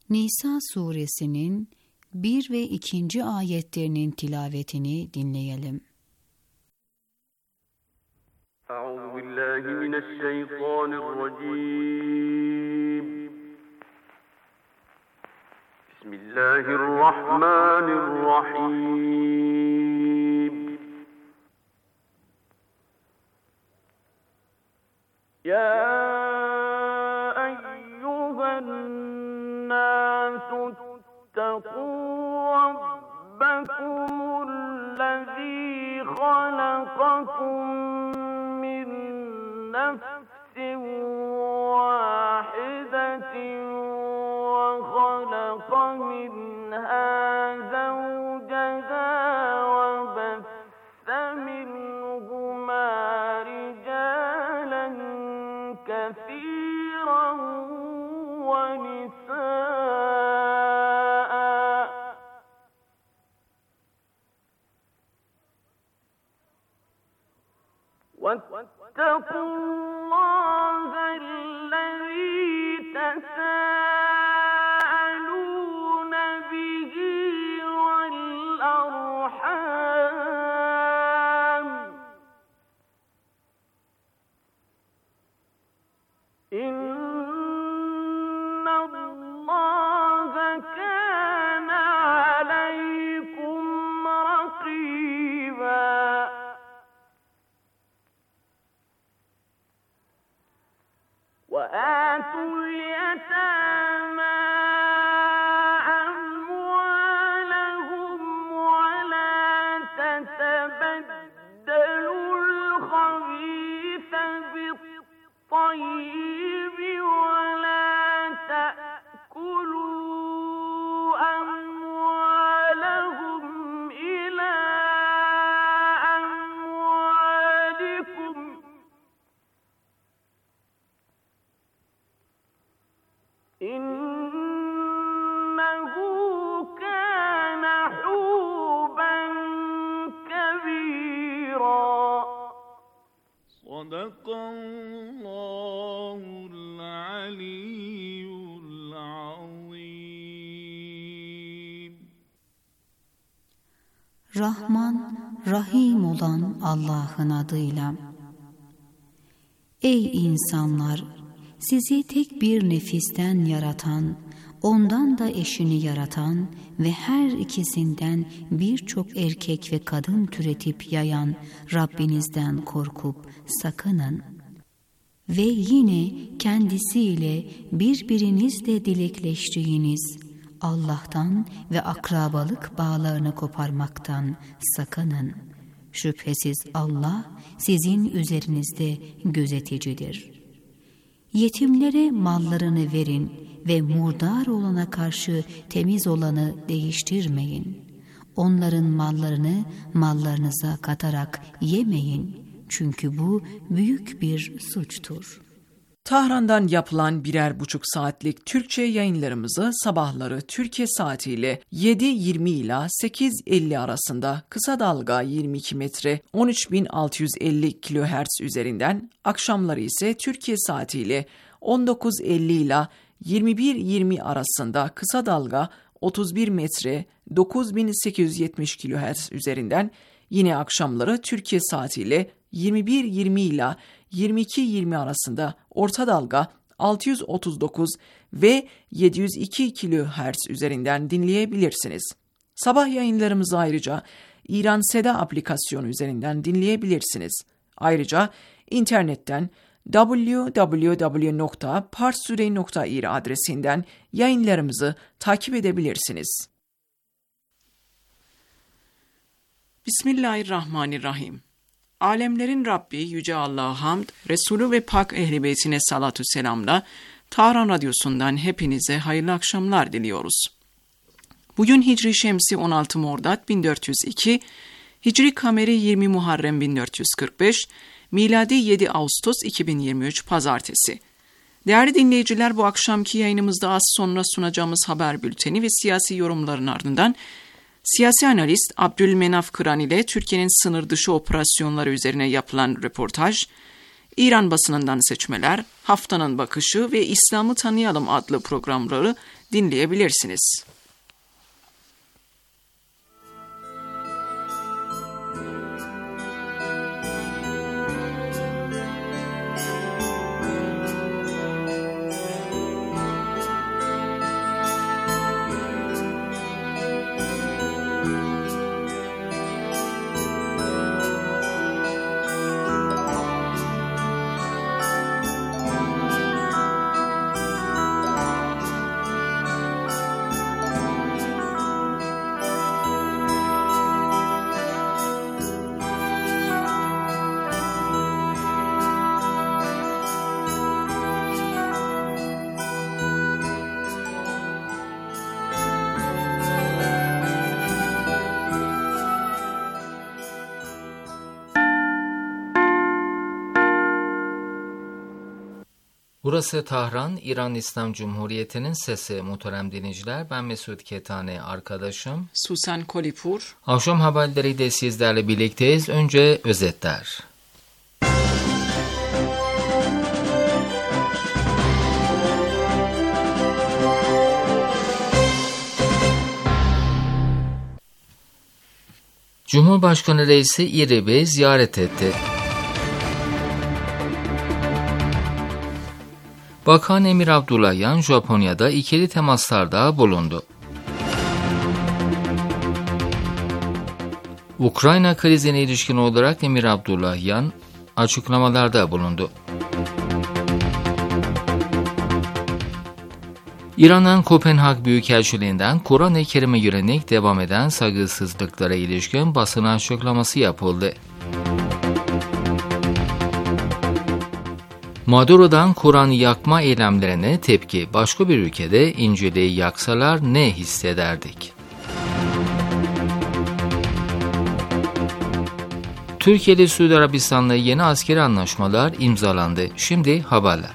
Nisa suresinin 1 ve 2. ayetlerinin tilavetini dinleyelim. Euzubillahimineşşeytanirracim. Bismillahirrahmanirrahim. Ya اتقوا ربكم الذي خلقكم من نفس واحدة وخلق منها زوجها وبث منهما رجالا كثيرا ونساء واتقوا الله الذي تساءلون به والأرحام إن الله كان عليكم رقيبا وآتوا اليتامى أموالهم ولا تتبدلوا الخبيث بالطيب ولا تأكلوا أموالهم إلى أموالكم إنه كان حوبا كبيرا صدق الله العلي العظيم. Rahman, Rahim olan Allah'ın adıyla. Ey insanlar! Sizi tek bir nefisten yaratan, ondan da eşini yaratan ve her ikisinden birçok erkek ve kadın türetip yayan Rabbinizden korkup sakının. Ve yine kendisiyle birbirinizle dilekleştiğiniz Allah'tan ve akrabalık bağlarını koparmaktan sakının. Şüphesiz Allah sizin üzerinizde gözeticidir. Yetimlere mallarını verin ve murdar olana karşı temiz olanı değiştirmeyin. Onların mallarını mallarınıza katarak yemeyin. Çünkü bu büyük bir suçtur. Tahran'dan yapılan 1,5 saatlik Türkçe yayınlarımızı sabahları Türkiye saatiyle 7.20 ila 8.50 arasında kısa dalga 22 metre 13.650 kHz üzerinden, akşamları ise Türkiye saatiyle 19.50 ila 21.20 arasında kısa dalga 31 metre 9.870 kHz üzerinden, yine akşamları Türkiye saatiyle 21.20 ila 22.20 arasında orta dalga 639 ve 702 kHz üzerinden dinleyebilirsiniz. Sabah yayınlarımızı ayrıca İran Seda aplikasyonu üzerinden dinleyebilirsiniz. Ayrıca internetten www.parstoday.ir adresinden yayınlarımızı takip edebilirsiniz. Bismillahirrahmanirrahim. Alemlerin Rabbi Yüce Allah'a hamd, Resulü ve Pak Ehl-i Beytine salatü selamla Tahran Radyosu'ndan hepinize hayırlı akşamlar diliyoruz. Bugün Hicri Şemsi 16 Mordad 1402, Hicri Kameri 20 Muharrem 1445, Miladi 7 Ağustos 2023 Pazartesi. Değerli dinleyiciler, bu akşamki yayınımızda az sonra sunacağımız haber bülteni ve siyasi yorumların ardından siyasi analist Abdülmenaf Kıran ile Türkiye'nin sınır dışı operasyonları üzerine yapılan röportaj, İran basınından seçmeler, Haftanın Bakışı ve İslam'ı Tanıyalım adlı programları dinleyebilirsiniz. Burası Tahran, İran İslam Cumhuriyeti'nin sesi. Muhterem dinleyiciler, ben Mesut Ketane, arkadaşım Susan Kolipur. Akşam haberleri de sizlerle birlikteyiz. Önce özetler. Cumhurbaşkanı Reisi İrib'i ziyaret etti. Bakan Emir Abdullahian, Japonya'da ikili temaslarda bulundu. Ukrayna krizine ilişkin olarak Emir Abdullahian açıklamalarda bulundu. İran'ın Kopenhag Büyükelçiliğinden Kur'an-ı Kerim'e yönelik devam eden saygısızlıklara ilişkin basın açıklaması yapıldı. Maduro'dan Kur'an yakma eylemlerine tepki. Başka bir ülkede İncil'i yaksalar ne hissederdik? Türkiye ile Suudi Arabistan'la yeni askeri anlaşmalar imzalandı. Şimdi haberler.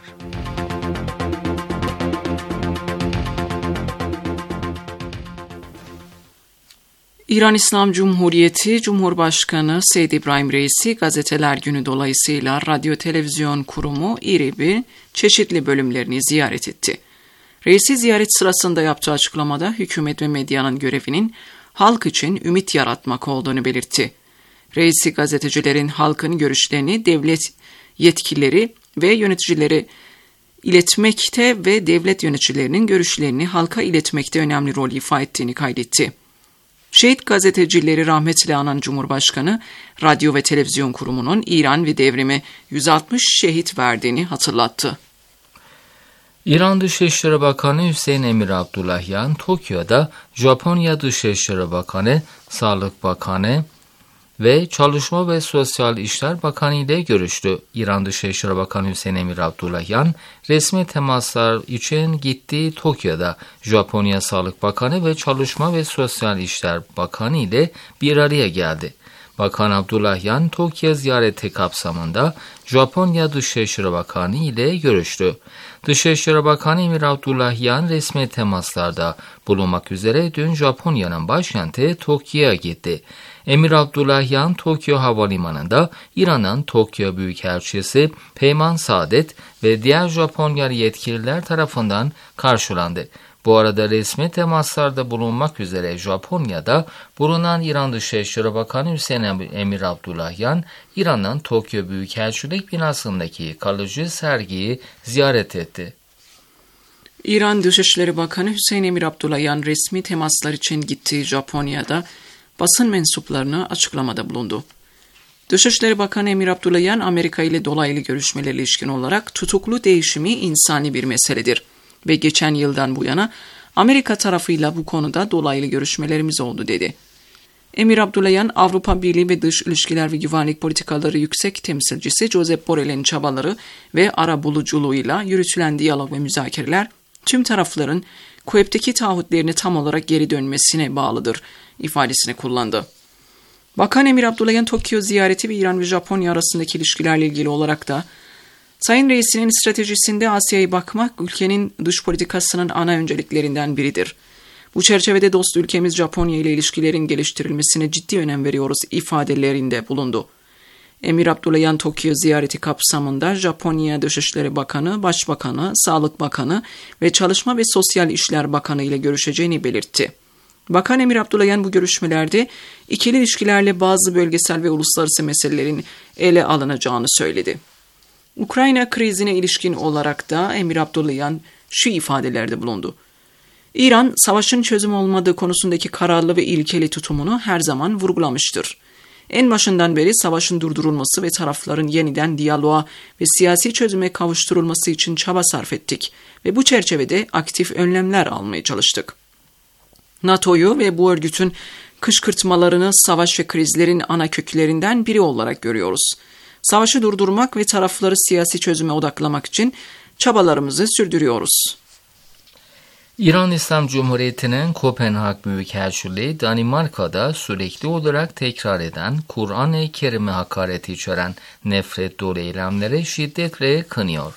İran İslam Cumhuriyeti Cumhurbaşkanı Seyyid İbrahim Reisi Gazeteler Günü dolayısıyla Radyo Televizyon Kurumu İRİB'i çeşitli bölümlerini ziyaret etti. Reisi ziyaret sırasında yaptığı açıklamada hükümet ve medyanın görevinin halk için ümit yaratmak olduğunu belirtti. Reisi gazetecilerin halkın görüşlerini devlet yetkilileri ve yöneticileri iletmekte ve devlet yöneticilerinin görüşlerini halka iletmekte önemli rol ifade ettiğini kaydetti. Şehit gazetecileri rahmetle anan Cumhurbaşkanı, Radyo ve Televizyon Kurumu'nun İran ve devrimi 160 şehit verdiğini hatırlattı. İran Dışişleri Bakanı Hüseyin Emir Abdullahian, Tokyo'da Japonya Dışişleri Bakanı, Sağlık Bakanı ve Çalışma ve Sosyal İşler Bakanı ile görüştü. İran Dışişleri Bakanı Hüseyin Emir Abdullahian, resmi temaslar için gittiği Tokyo'da Japonya Sağlık Bakanı ve Çalışma ve Sosyal İşler Bakanı ile bir araya geldi. Bakan Abdullahian, Tokyo ziyareti kapsamında Japonya Dışişleri Bakanı ile görüştü. Dışişleri Bakanı Emir Abdullahian resmi temaslarda bulunmak üzere dün Japonya'nın başkenti Tokyo'ya gitti. Emir Abdullahian, Tokyo Havalimanı'nda İran'ın Tokyo Büyükelçisi Peyman Saadet ve diğer Japonyalı yetkililer tarafından karşılandı. Bu arada resmi temaslarda bulunmak üzere Japonya'da bulunan İran Dışişleri Bakanı Hüseyin Emir Abdullahian, İran'ın Tokyo Büyükelçilik binasındaki kalıcı sergiyi ziyaret etti. İran Dışişleri Bakanı Hüseyin Emir Abdullahian resmi temaslar için gittiği Japonya'da basın mensuplarına açıklamada bulundu. Dışişleri Bakanı Emir Abdullahian, Amerika ile dolaylı görüşmelerle ilişkin olarak tutuklu değişimi insani bir meseledir ve geçen yıldan bu yana Amerika tarafıyla bu konuda dolaylı görüşmelerimiz oldu dedi. Emir Abdullahian, Avrupa Birliği ve Dış İlişkiler ve Güvenlik Politikaları Yüksek Temsilcisi Josep Borrell'in çabaları ve arabuluculuğuyla yürütülen diyalog ve müzakereler tüm tarafların Kuweyt'teki taahhütlerini tam olarak geri dönmesine bağlıdır ifadesini kullandı. Bakan Emir Abdullahian, Tokyo ziyareti ve İran ve Japonya arasındaki ilişkilerle ilgili olarak da Sayın Reis'in stratejisinde Asya'ya bakmak ülkenin dış politikasının ana önceliklerinden biridir. Bu çerçevede dost ülkemiz Japonya ile ilişkilerin geliştirilmesine ciddi önem veriyoruz ifadelerinde bulundu. Emir Abdullahian Tokyo ziyareti kapsamında Japonya Dışişleri Bakanı, Başbakanı, Sağlık Bakanı ve Çalışma ve Sosyal İşler Bakanı ile görüşeceğini belirtti. Bakan Emir Abdullahian bu görüşmelerde ikili ilişkilerle bazı bölgesel ve uluslararası meselelerin ele alınacağını söyledi. Ukrayna krizine ilişkin olarak da Emir Abdullahian şu ifadelerde bulundu. İran, savaşın çözüm olmadığı konusundaki kararlı ve ilkeli tutumunu her zaman vurgulamıştır. En başından beri savaşın durdurulması ve tarafların yeniden diyaloğa ve siyasi çözüme kavuşturulması için çaba sarf ettik ve bu çerçevede aktif önlemler almaya çalıştık. NATO'yu ve bu örgütün kışkırtmalarını savaş ve krizlerin ana köklerinden biri olarak görüyoruz. Savaşı durdurmak ve tarafları siyasi çözüme odaklamak için çabalarımızı sürdürüyoruz. İran İslam Cumhuriyeti'nin Kopenhag Büyükelçiliği, Danimarka'da sürekli olarak tekrar eden Kur'an-ı Kerim'e hakareti içeren nefret dolu eylemleri şiddetle kınıyor.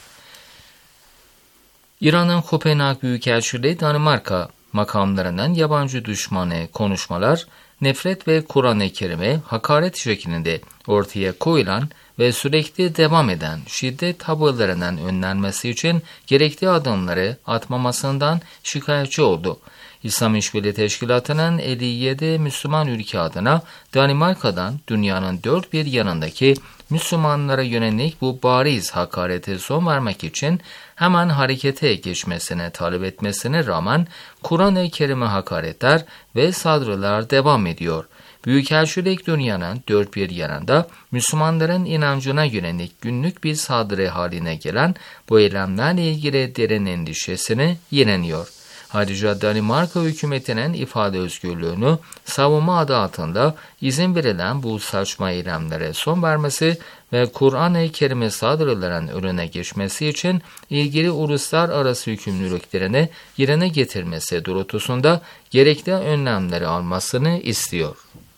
İran'ın Kopenhag Büyükelçiliği, Danimarka makamlarından yabancı düşmanı konuşmalar, nefret ve Kur'an-ı Kerim'e hakaret şeklinde ortaya koyulan ve sürekli devam eden şiddet tavırlarından önlenmesi için gerekli adımları atmamasından şikayetçi oldu. İslam İşbirliği Teşkilatı'nın 57 Müslüman ülke adına Danimarka'dan dünyanın dört bir yanındaki Müslümanlara yönelik bu bariz hakarete son vermek için hemen harekete geçmesine talep etmesine rağmen Kur'an-ı Kerim'e hakaretler ve saldırılar devam ediyor. Büyükelçilik dünyanın dört bir yanında Müslümanların inancına yönelik günlük bir saldırı haline gelen bu eylemlerle ilgili derin endişesini yeniliyor. Ayrıca Danimarka hükümetinin ifade özgürlüğünü savunma adı altında izin verilen bu saçma eylemlere son vermesi ve Kur'an-ı Kerim'e saldırıların önüne geçmesi için ilgili uluslararası yükümlülüklerini yerine getirmesi doğrultusunda gerekli önlemleri almasını istiyor.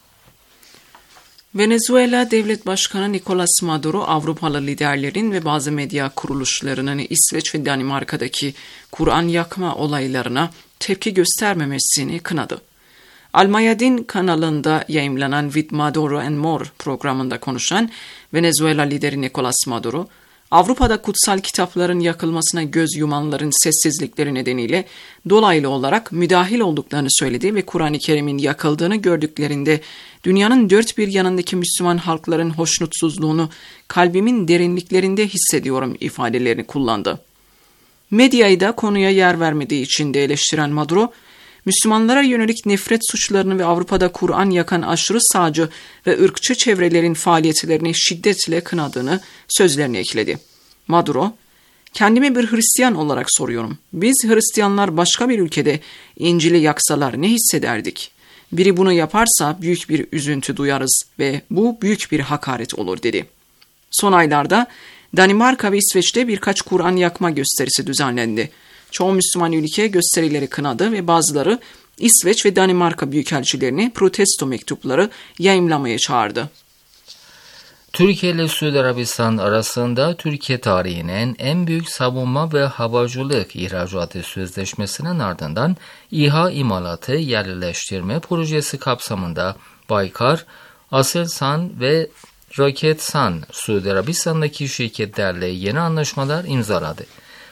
Venezuela Devlet Başkanı Nicolas Maduro, Avrupalı liderlerin ve bazı medya kuruluşlarının İsveç ve Danimarka'daki Kur'an yakma olaylarına tepki göstermemesini kınadı. Al Mayadin kanalında yayımlanan With Maduro and More programında konuşan Venezuela lideri Nicolas Maduro, Avrupa'da kutsal kitapların yakılmasına göz yumanların sessizlikleri nedeniyle dolaylı olarak müdahil olduklarını söyledi ve Kur'an-ı Kerim'in yakıldığını gördüklerinde dünyanın dört bir yanındaki Müslüman halkların hoşnutsuzluğunu kalbimin derinliklerinde hissediyorum ifadelerini kullandı. Medyayı da konuya yer vermediği için de eleştiren Maduro, Müslümanlara yönelik nefret suçlarını ve Avrupa'da Kur'an yakan aşırı sağcı ve ırkçı çevrelerin faaliyetlerini şiddetle kınadığını sözlerine ekledi. Maduro, kendime bir Hristiyan olarak soruyorum. Biz Hristiyanlar başka bir ülkede İncil'i yaksalar ne hissederdik? Biri bunu yaparsa büyük bir üzüntü duyarız ve bu büyük bir hakaret olur dedi. Son aylarda Danimarka ve İsveç'te birkaç Kur'an yakma gösterisi düzenlendi. Çoğu Müslüman ülke gösterileri kınadı ve bazıları İsveç ve Danimarka büyükelçilerini protesto mektupları yayımlamaya çağırdı. Türkiye ile Suudi Arabistan arasında Türkiye tarihinin en büyük savunma ve havacılık ihracatı sözleşmesinin ardından İHA imalatı yerleştirme projesi kapsamında Baykar, Aselsan ve Roketsan Suudi Arabistan'daki şirketlerle yeni anlaşmalar imzaladı.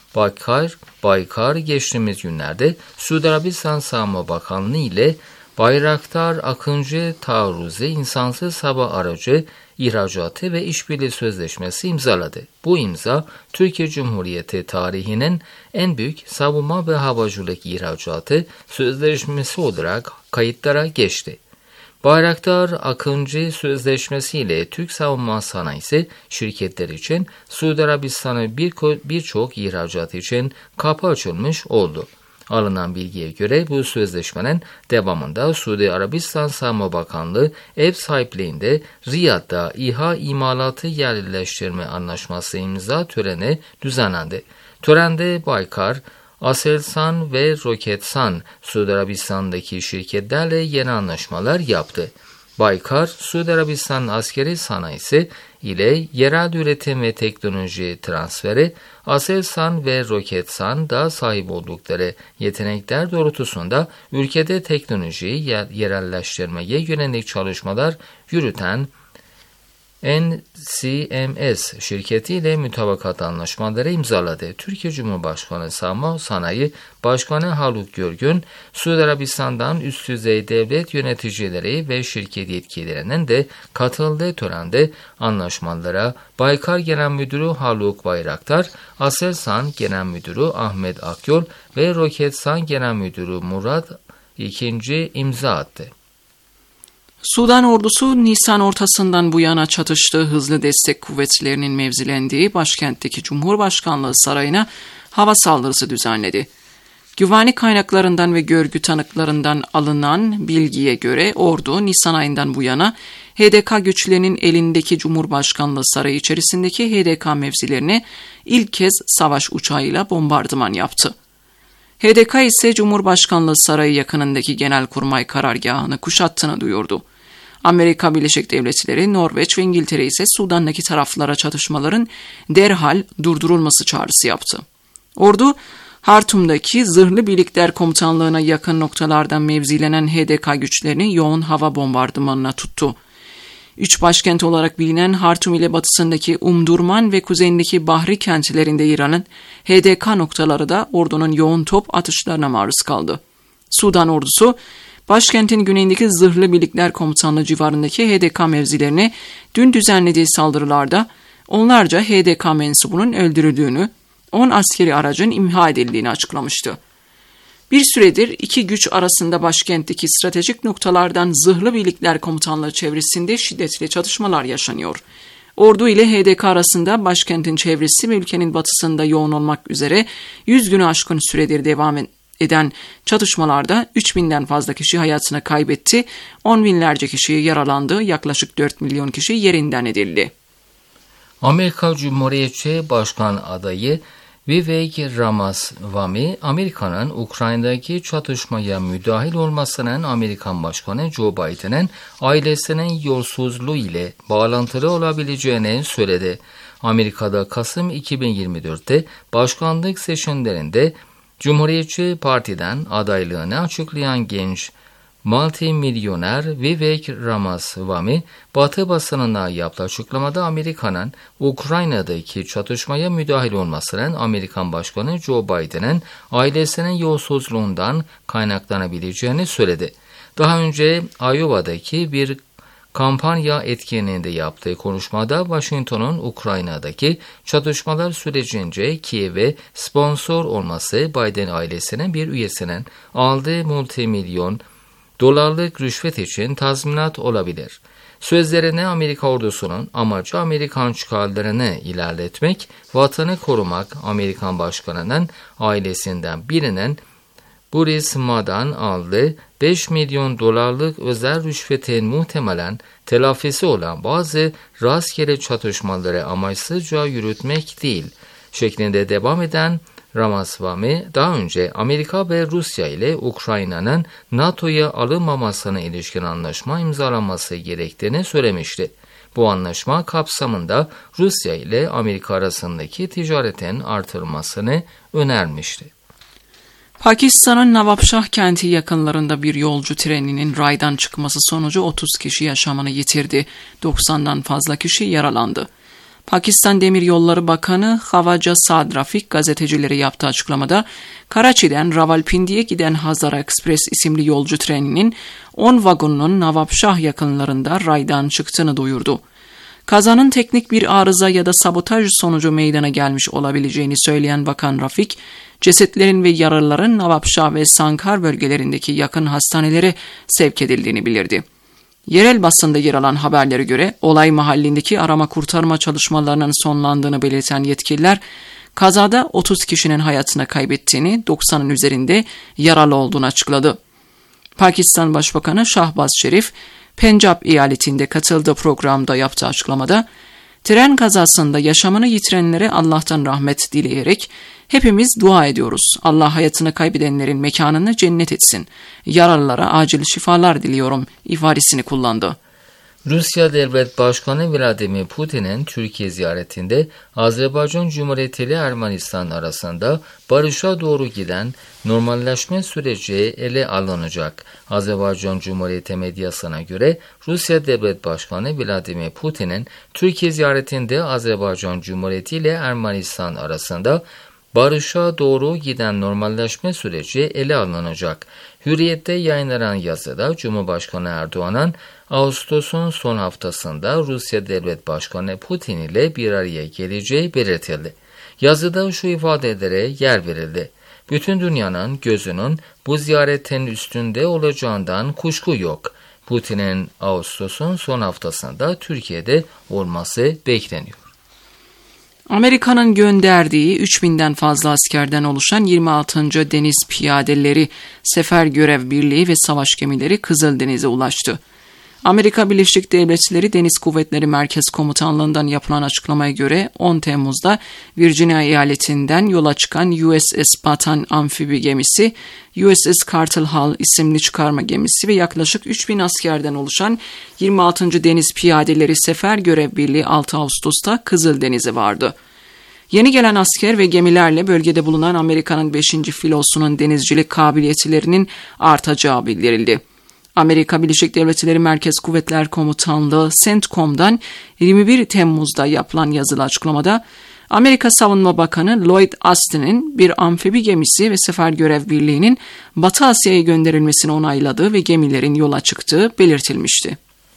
Baykar geçtiğimiz günlerde Suudi Arabistan Savunma Bakanlığı ile Bayraktar Akıncı Taarruzi insansız hava aracı ihracatı ve işbirliği sözleşmesi imzaladı. Bu imza Türkiye Cumhuriyeti tarihinin en büyük savunma ve havacılık ihracatı sözleşmesi olarak kayıtlara geçti. Bayraktar Akıncı Sözleşmesi ile Türk savunma sanayisi şirketler için Suudi Arabistan'a birçok ihracat için kapı açılmış oldu. Alınan bilgiye göre bu sözleşmenin devamında Suudi Arabistan Savunma Bakanlığı ev sahipliğinde Riyad'da İHA imalatı yerleştirme anlaşması imza töreni düzenlendi. Törende Baykar, Aselsan ve Roketsan Suudi Arabistan'daki şirketlerle yeni anlaşmalar yaptı. Baykar, Suudi Arabistan askeri sanayisi ile yerel üretim ve teknoloji transferi, Aselsan ve Roketsan da sahip oldukları yetenekler doğrultusunda ülkede teknolojiyi yerelleştirmeye yönelik çalışmalar yürüten NCMS şirketiyle mutabakat anlaşmaları imzaladı. Türkiye Cumhurbaşkanı Savunma Sanayi Başkanı Haluk Görgün, Suudi Arabistan'dan üst düzey devlet yöneticileri ve şirket yetkililerinin de katıldığı törende anlaşmalara Baykar Genel Müdürü Haluk Bayraktar, Aselsan Genel Müdürü Ahmet Akyol ve Roketsan Genel Müdürü Murat II imza attı. Sudan ordusu Nisan ortasından bu yana çatıştığı hızlı destek kuvvetlerinin mevzilendiği başkentteki Cumhurbaşkanlığı Sarayı'na hava saldırısı düzenledi. Güvenlik kaynaklarından ve görgü tanıklarından alınan bilgiye göre ordu Nisan ayından bu yana HDK güçlerinin elindeki Cumhurbaşkanlığı Sarayı içerisindeki HDK mevzilerine ilk kez savaş uçağıyla bombardıman yaptı. HDK ise Cumhurbaşkanlığı Sarayı yakınındaki Genelkurmay karargahını kuşattığını duyurdu. Amerika Birleşik Devletleri, Norveç ve İngiltere ise Sudan'daki taraflara çatışmaların derhal durdurulması çağrısı yaptı. Ordu, Hartum'daki Zırhlı Birlikler Komutanlığı'na yakın noktalardan mevzilenen HDK güçlerini yoğun hava bombardımanına tuttu. Üç başkent olarak bilinen Hartum ile batısındaki Umdurman ve kuzeyindeki Bahri kentlerinde yer alan HDK noktaları da ordunun yoğun top atışlarına maruz kaldı. Sudan ordusu, başkentin güneyindeki Zırhlı Birlikler Komutanlığı civarındaki HDK mevzilerine dün düzenlediği saldırılarda onlarca HDK mensubunun öldürüldüğünü, 10 askeri aracın imha edildiğini açıklamıştı. Bir süredir iki güç arasında başkentteki stratejik noktalardan Zırhlı Birlikler Komutanlığı çevresinde şiddetli çatışmalar yaşanıyor. Ordu ile HDK arasında başkentin çevresi ve ülkenin batısında yoğun olmak üzere 100 günü aşkın süredir devam eden çatışmalarda 3000'den fazla kişi hayatını kaybetti, 10 binlerce kişi yaralandı, yaklaşık 4 milyon kişi yerinden edildi. Amerika Cumhuriyetçi Başkan adayı Vivek Ramaswamy, Amerika'nın Ukrayna'daki çatışmaya müdahil olmasının Amerikan Başkanı Joe Biden'ın ailesinin yolsuzluğu ile bağlantılı olabileceğini söyledi. Amerika'da Kasım 2024'te başkanlık seçimlerinde Cumhuriyetçi Parti'den adaylığını açıklayan genç multimilyoner Vivek Ramaswamy, Batı basınına yaptığı açıklamada Amerika'nın Ukrayna'daki çatışmaya müdahil olmasının Amerikan Başkanı Joe Biden'ın ailesinin yolsuzluğundan kaynaklanabileceğini söyledi. Daha önce Iowa'daki bir kampanya etkinliğinde yaptığı konuşmada Washington'un Ukrayna'daki çatışmalar sürecince Kiev'e sponsor olması Biden ailesinin bir üyesinin aldığı multimilyon dolarlık rüşvet için tazminat olabilir. Sözlerine Amerika ordusunun amacı Amerikan çıkarlarını ilerletmek, vatanı korumak, Amerikan başkanının ailesinden birinin Burisma'dan aldığı 5 milyon dolarlık özel rüşvetin muhtemelen telafisi olan bazı rastgele çatışmaları amaçsızca yürütmek değil şeklinde devam eden Ramaswamy, daha önce Amerika ve Rusya ile Ukrayna'nın NATO'ya alınmamasına ilişkin anlaşma imzalanması gerektiğini söylemişti. Bu anlaşma kapsamında Rusya ile Amerika arasındaki ticaretin artırılmasını önermişti. Pakistan'ın Nawabshah kenti yakınlarında bir yolcu treninin raydan çıkması sonucu 30 kişi yaşamını yitirdi, 90'dan fazla kişi yaralandı. Pakistan Demiryolları Bakanı Havaja Saad Rafiq gazetecilere yaptığı açıklamada Karachi'den Rawalpindi'ye giden Hazara Express isimli yolcu treninin 10 vagonunun Nawabshah yakınlarında raydan çıktığını duyurdu. Kazanın teknik bir arıza ya da sabotaj sonucu meydana gelmiş olabileceğini söyleyen Bakan Rafiq, cesetlerin ve yaralıların Nawabshah ve Sankar bölgelerindeki yakın hastanelere sevk edildiğini bildirdi. Yerel basında yer alan haberlere göre olay mahallindeki arama kurtarma çalışmalarının sonlandığını belirten yetkililer, kazada 30 kişinin hayatını kaybettiğini, 90'ın üzerinde yaralı olduğunu açıkladı. Pakistan Başbakanı Shahbaz Sharif, Pencap eyaletinde katıldığı programda yaptığı açıklamada, tren kazasında yaşamını yitirenlere Allah'tan rahmet dileyerek hepimiz dua ediyoruz. Allah hayatını kaybedenlerin mekanını cennet etsin. Yaralılara acil şifalar diliyorum ifadesini kullandı. Rusya Devlet Başkanı Vladimir Putin'in Türkiye ziyaretinde Azerbaycan Cumhuriyeti ile Ermenistan arasında barışa doğru giden normalleşme süreci ele alınacak. Azerbaycan Cumhuriyeti medyasına göre Rusya Devlet Başkanı Vladimir Putin'in Türkiye ziyaretinde Azerbaycan Cumhuriyeti ile Ermenistan arasında barışa doğru giden normalleşme süreci ele alınacak. Hürriyet'te yayınlanan yazıda Cumhurbaşkanı Erdoğan'ın Ağustos'un son haftasında Rusya Devlet Başkanı Putin ile bir araya geleceği belirtildi. Yazıda şu ifadelere yer verildi. Bütün dünyanın gözünün bu ziyaretin üstünde olacağından kuşku yok. Putin'in Ağustos'un son haftasında Türkiye'de olması bekleniyor. Amerika'nın gönderdiği 3000'den fazla askerden oluşan 26. Deniz Piyadeleri Sefer Görev Birliği ve savaş gemileri Kızıldeniz'e ulaştı. Amerika Birleşik Devletleri Deniz Kuvvetleri Merkez Komutanlığı'ndan yapılan açıklamaya göre 10 Temmuz'da Virginia eyaletinden yola çıkan USS Bataan amfibi gemisi, USS Carter Hall isimli çıkarma gemisi ve yaklaşık 3000 askerden oluşan 26. Deniz Piyadeleri Sefer Görev Birliği 6 Ağustos'ta Kızıldeniz'e vardı. Yeni gelen asker ve gemilerle bölgede bulunan Amerika'nın 5. filosunun denizcilik kabiliyetlerinin artacağı bildirildi. Amerika Birleşik Devletleri Merkez Kuvvetler Komutanlığı CENTCOM'dan 21 Temmuz'da yapılan yazılı açıklamada Amerika Savunma Bakanı Lloyd Austin'in bir amfibi gemisi ve sefer görev birliğinin Batı Asya'ya gönderilmesini onayladığı ve gemilerin yola çıktığı belirtilmişti.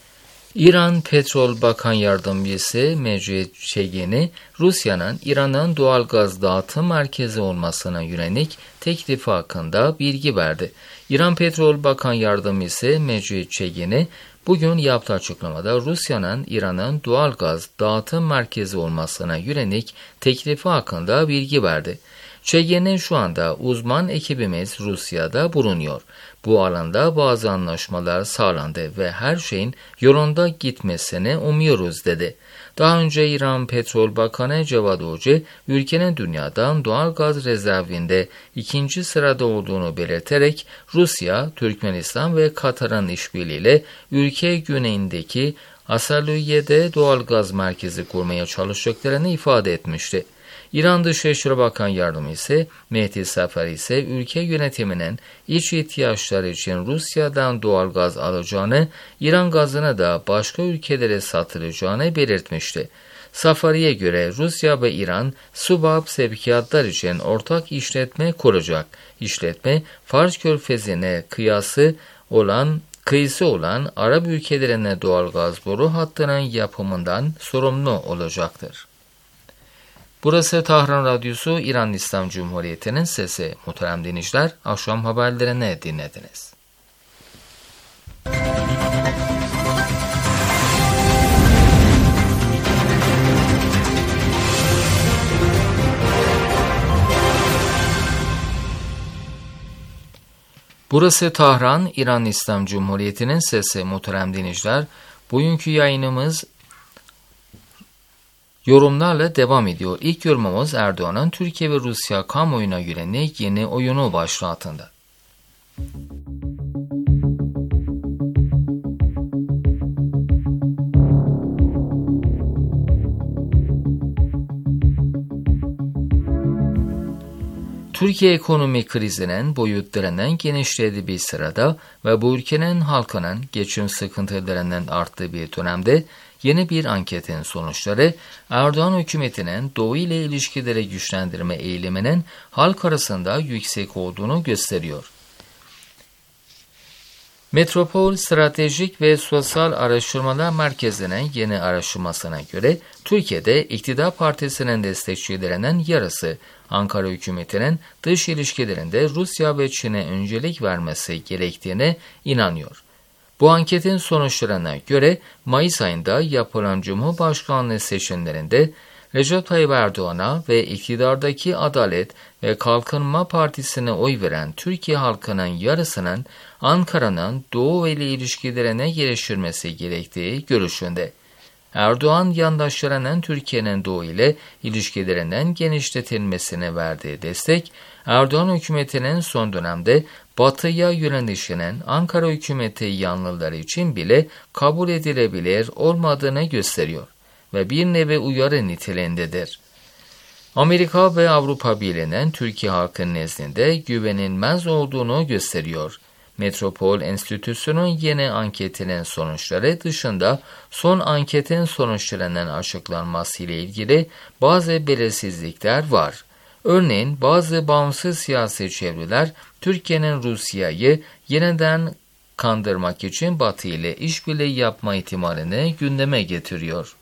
İran Petrol Bakan Yardımcısı Mecid Çegeni, Rusya'nın İran'ın doğal gaz dağıtım merkezi olmasına yönelik teklifi hakkında bilgi verdi. İran Petrol Bakan Yardımcısı Mecid Çegeni, bugün yaptığı açıklamada Rusya'nın İran'ın doğal gaz dağıtım merkezi olmasına yönelik teklifi hakkında bilgi verdi. Çegeni şu anda uzman ekibimiz Rusya'da bulunuyor. Bu alanda bazı anlaşmalar sağlandı ve her şeyin yolunda gitmesini umuyoruz dedi. Daha önce İran Petrol Bakanı Cevad Hoca, ülkenin dünyadan doğal gaz rezervinde 2. sırada olduğunu belirterek Rusya, Türkmenistan ve Katar'ın işbirliğiyle ülke güneyindeki Asaluye'de doğal gaz merkezi kurmaya çalıştıklarını ifade etmişti. İran Dışişleri Bakan Yardımcısı Mehdi Safari ise ülke yönetiminin iç ihtiyaçları için Rusya'dan doğal gaz alacağını, İran gazını da başka ülkelere satılacağını belirtmişti. Safari'ye göre Rusya ve İran subab sevkiyatlar için ortak işletme kuracak. İşletme Fars Körfezi'ne kıyısı olan Arap ülkelerine doğal gaz boru hattının yapımından sorumlu olacaktır. Burası Tahran Radyosu, İran İslam Cumhuriyeti'nin sesi. Muhterem dinleyiciler, akşam haberlerini dinlediniz. Burası Tahran, İran İslam Cumhuriyeti'nin sesi. Muhterem dinleyiciler, bugünkü yayınımız yorumlarla devam ediyor. İlk yorumumuz Erdoğan'ın Türkiye ve Rusya kamuoyuna yönelik yeni oyunu başlığı altında. Türkiye ekonomik krizinin boyutlarının genişlediği bir sırada ve bu ülkenin halkının geçim sıkıntılarının arttığı bir dönemde yeni bir anketin sonuçları Erdoğan hükümetinin Doğu ile ilişkileri güçlendirme eğiliminin halk arasında yüksek olduğunu gösteriyor. Metropol Stratejik ve Sosyal Araştırmalar Merkezi'nin yeni araştırmasına göre Türkiye'de iktidar partisinin destekçilerinin yarısı Ankara hükümetinin dış ilişkilerinde Rusya ve Çin'e öncelik vermesi gerektiğine inanıyor. Bu anketin sonuçlarına göre Mayıs ayında yapılan Cumhurbaşkanlığı seçimlerinde Recep Tayyip Erdoğan'a ve iktidardaki Adalet ve Kalkınma Partisi'ne oy veren Türkiye halkının yarısının Ankara'nın Doğu ile ilişkilerine geliştirmesi gerektiği görüşünde. Erdoğan yandaşlarının Türkiye'nin Doğu ile ilişkilerinin genişletilmesine verdiği destek, Erdoğan hükümetinin son dönemde Batı'ya yönelişinin Ankara hükümeti yanlıları için bile kabul edilebilir olmadığını gösteriyor ve bir nevi uyarı niteliğindedir. Amerika ve Avrupa Birliği'nin Türkiye halkının nezdinde güvenilmez olduğunu gösteriyor. Metropol Enstitüsü'nün yeni anketinin sonuçları dışında son anketin sonuçlarının açıklanması ile ilgili bazı belirsizlikler var. Örneğin bazı bağımsız siyasi çevreler Türkiye'nin Rusya'yı yeniden kandırmak için Batı ile işbirliği yapma ihtimalini gündeme getiriyor.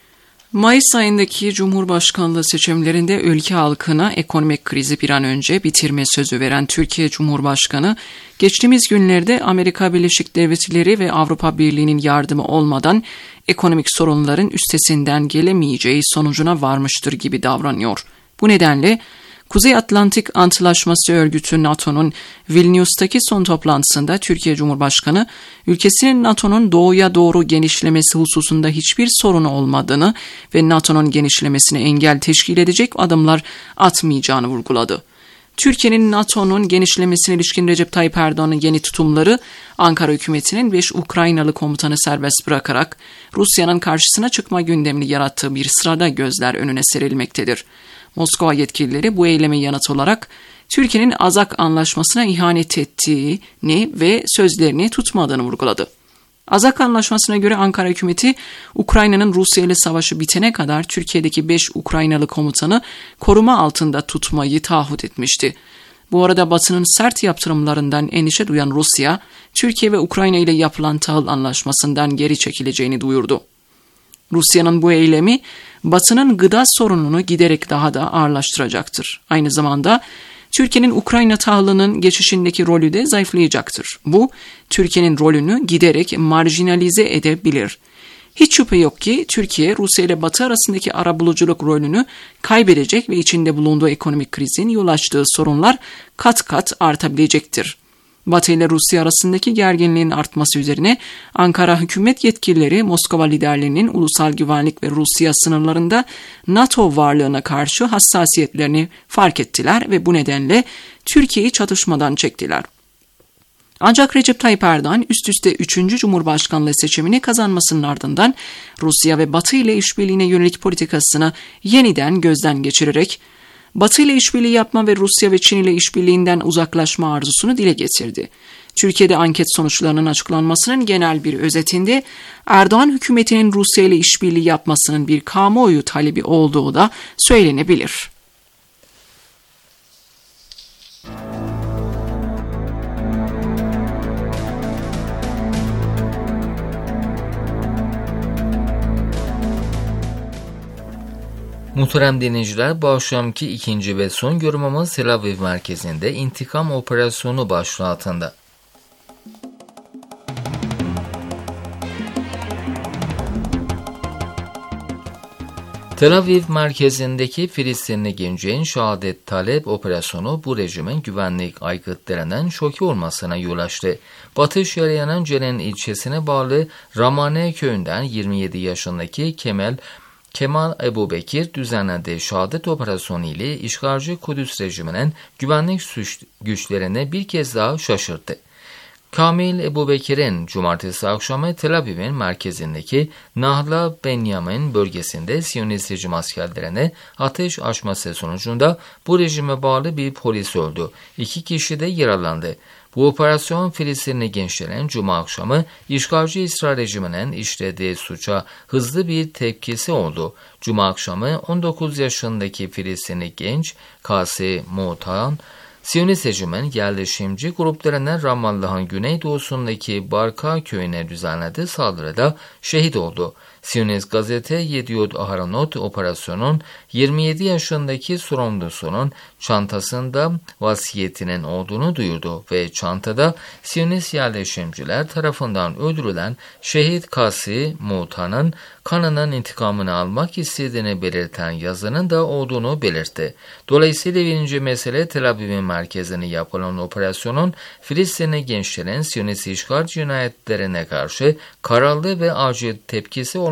Mayıs ayındaki Cumhurbaşkanlığı seçimlerinde ülke halkına ekonomik krizi bir an önce bitirme sözü veren Türkiye Cumhurbaşkanı, geçtiğimiz günlerde Amerika Birleşik Devletleri ve Avrupa Birliği'nin yardımı olmadan ekonomik sorunların üstesinden gelemeyeceği sonucuna varmıştır gibi davranıyor. Bu nedenle Kuzey Atlantik Antlaşması Örgütü NATO'nun Vilnius'taki son toplantısında Türkiye Cumhurbaşkanı, ülkesinin NATO'nun doğuya doğru genişlemesi hususunda hiçbir sorunu olmadığını ve NATO'nun genişlemesine engel teşkil edecek adımlar atmayacağını vurguladı. Türkiye'nin NATO'nun genişlemesine ilişkin Recep Tayyip Erdoğan'ın yeni tutumları, Ankara hükümetinin 5 Ukraynalı komutanı serbest bırakarak Rusya'nın karşısına çıkma gündemini yarattığı bir sırada gözler önüne serilmektedir. Moskova yetkilileri bu eyleme yanıt olarak Türkiye'nin Azak Anlaşması'na ihanet ettiğini ve sözlerini tutmadığını vurguladı. Azak Anlaşması'na göre Ankara hükümeti Ukrayna'nın Rusya ile savaşı bitene kadar Türkiye'deki 5 Ukraynalı komutanı koruma altında tutmayı taahhüt etmişti. Bu arada Batı'nın sert yaptırımlarından endişe duyan Rusya, Türkiye ve Ukrayna ile yapılan tahıl anlaşmasından geri çekileceğini duyurdu. Rusya'nın bu eylemi Batı'nın gıda sorununu giderek daha da ağırlaştıracaktır. Aynı zamanda Türkiye'nin Ukrayna tahılının geçişindeki rolü de zayıflayacaktır. Bu, Türkiye'nin rolünü giderek marjinalize edebilir. Hiç şüphe yok ki Türkiye, Rusya ile Batı arasındaki arabuluculuk rolünü kaybedecek ve içinde bulunduğu ekonomik krizin yol açtığı sorunlar kat kat artabilecektir. Batı ile Rusya arasındaki gerginliğin artması üzerine Ankara hükümet yetkilileri Moskova liderlerinin ulusal güvenlik ve Rusya sınırlarında NATO varlığına karşı hassasiyetlerini fark ettiler ve bu nedenle Türkiye'yi çatışmadan çektiler. Ancak Recep Tayyip Erdoğan üst üste 3. Cumhurbaşkanlığı seçimini kazanmasının ardından Rusya ve Batı ile işbirliğine yönelik politikasını yeniden gözden geçirerek Batı ile işbirliği yapma ve Rusya ve Çin ile işbirliğinden uzaklaşma arzusunu dile getirdi. Türkiye'de anket sonuçlarının açıklanmasının genel bir özetinde Erdoğan hükümetinin Rusya ile işbirliği yapmasının bir kamuoyu talebi olduğu da söylenebilir. Muhterem dinleyiciler, bu akşamki ikinci ve son yorumumuz Tel Aviv merkezinde intikam operasyonu başlığı altında. Tel Aviv merkezindeki Filistinli gencin şehadet talep operasyonu bu rejimin güvenlik aygıtlarının şoke olmasına yol açtı. Batı Şeria'nın Cenen ilçesine bağlı Ramane köyünden 27 yaşındaki Kemal Ebu Bekir düzenlediği şehadet operasyonu ile işgalci Kudüs rejiminin güvenlik güçlerini bir kez daha şaşırttı. Kamil Ebu Bekir'in cumartesi akşamı Tel Aviv'in merkezindeki Nahla Benyamin bölgesinde Siyonist rejim askerlerine ateş açması sonucunda bu rejime bağlı bir polis öldü. 2 kişi de yaralandı. Bu operasyon Filistinli gençlerin cuma akşamı işgalci İsrail rejiminin işlediği suça hızlı bir tepkisi oldu. Cuma akşamı 19 yaşındaki Filistinli genç Kasi Motan, Siyonist rejimin yerleşimci gruplarına Ramallah'ın güneydoğusundaki Barka köyüne düzenlediği saldırıda şehit oldu. Siyonist gazete Yediot Aharonot operasyonun 27 yaşındaki sorumlusunun çantasında vasiyetinin olduğunu duyurdu ve çantada Siyonist yerleşimciler tarafından öldürülen şehit Kasi Mutan'ın kanının intikamını almak istediğini belirten yazının da olduğunu belirtti. Dolayısıyla birinci mesele Tel Aviv'in merkezine yapılan operasyonun Filistinli gençlerin Siyonist işgal cinayetlerine karşı kararlı ve acil tepkisi olması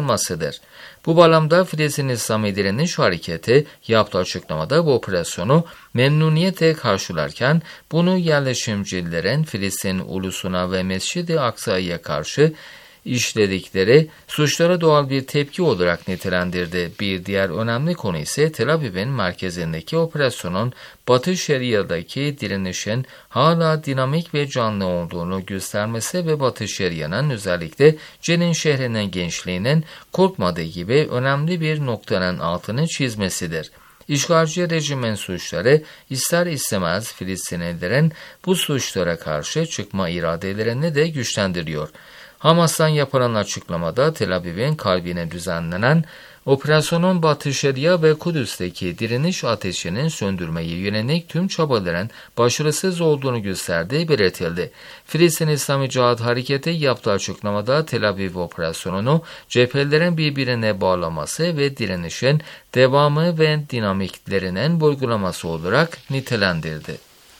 olmasıdır. Bu bağlamda Filistin İslami Direniş Hareketi yaptığı açıklamada bu operasyonu memnuniyetle karşılarken bunu yerleşimcilerin Filistin ulusuna ve Mescid-i Aksa'ya karşı işledikleri suçlara doğal bir tepki olarak nitelendirdi. Bir diğer önemli konu ise Tel Aviv'in merkezindeki operasyonun Batı Şeria'daki direnişin hala dinamik ve canlı olduğunu göstermesi ve Batı Şeria'nın özellikle Cenin şehrinin gençliğinin korkmadığı gibi önemli bir noktanın altını çizmesidir. İşgalci rejimin suçları ister istemez Filistinlilerin bu suçlara karşı çıkma iradelerini de güçlendiriyor. Hamas'tan yapılan açıklamada Tel Aviv'in kalbine düzenlenen operasyonun Batı Şeria ve Kudüs'teki direniş ateşinin söndürmeye yönelik tüm çabaların başarısız olduğunu gösterdiği belirtildi. Filistin İslami Cihat Hareketi yaptığı açıklamada Tel Aviv operasyonunu cephelerin birbirine bağlaması ve direnişin devamı ve dinamiklerinin vurgulaması olarak nitelendirdi.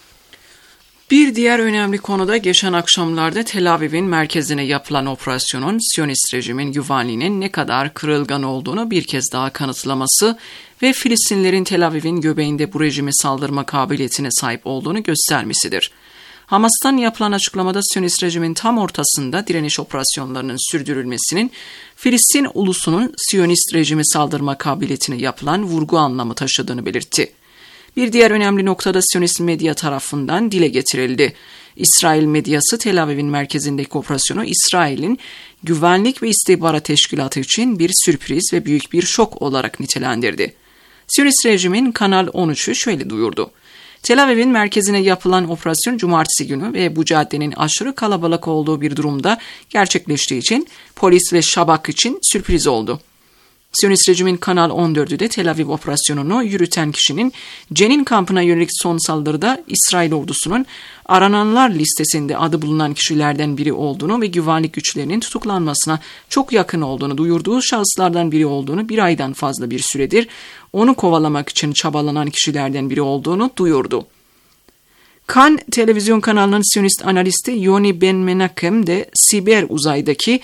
Bir diğer önemli konuda geçen akşamlarda Tel Aviv'in merkezine yapılan operasyonun Siyonist rejimin güvenliğinin ne kadar kırılgan olduğunu bir kez daha kanıtlaması ve Filistinlilerin Tel Aviv'in göbeğinde bu rejime saldırma kabiliyetine sahip olduğunu göstermesidir. Hamas'tan yapılan açıklamada Siyonist rejimin tam ortasında direniş operasyonlarının sürdürülmesinin Filistin ulusunun Siyonist rejime saldırma kabiliyetine yapılan vurgu anlamı taşıdığını belirtti. Bir diğer önemli noktada Siyonist medya tarafından dile getirildi. İsrail medyası Tel Aviv'in merkezindeki operasyonu İsrail'in güvenlik ve istihbarat teşkilatı için bir sürpriz ve büyük bir şok olarak nitelendirdi. Siyonist rejimin Kanal 13'ü şöyle duyurdu. Tel Aviv'in merkezine yapılan operasyon cumartesi günü ve bu caddenin aşırı kalabalık olduğu bir durumda gerçekleştiği için polis ve şabak için sürpriz oldu. Siyonist rejimin Kanal 14'ü de Tel Aviv operasyonunu yürüten kişinin Cenin kampına yönelik son saldırıda İsrail ordusunun arananlar listesinde adı bulunan kişilerden biri olduğunu ve güvenlik güçlerinin tutuklanmasına çok yakın olduğunu duyurduğu şahıslardan biri olduğunu bir aydan fazla bir süredir onu kovalamak için çabalanan kişilerden biri olduğunu duyurdu. Kan televizyon kanalının Siyonist analisti Yoni Ben Menachem de siber uzaydaki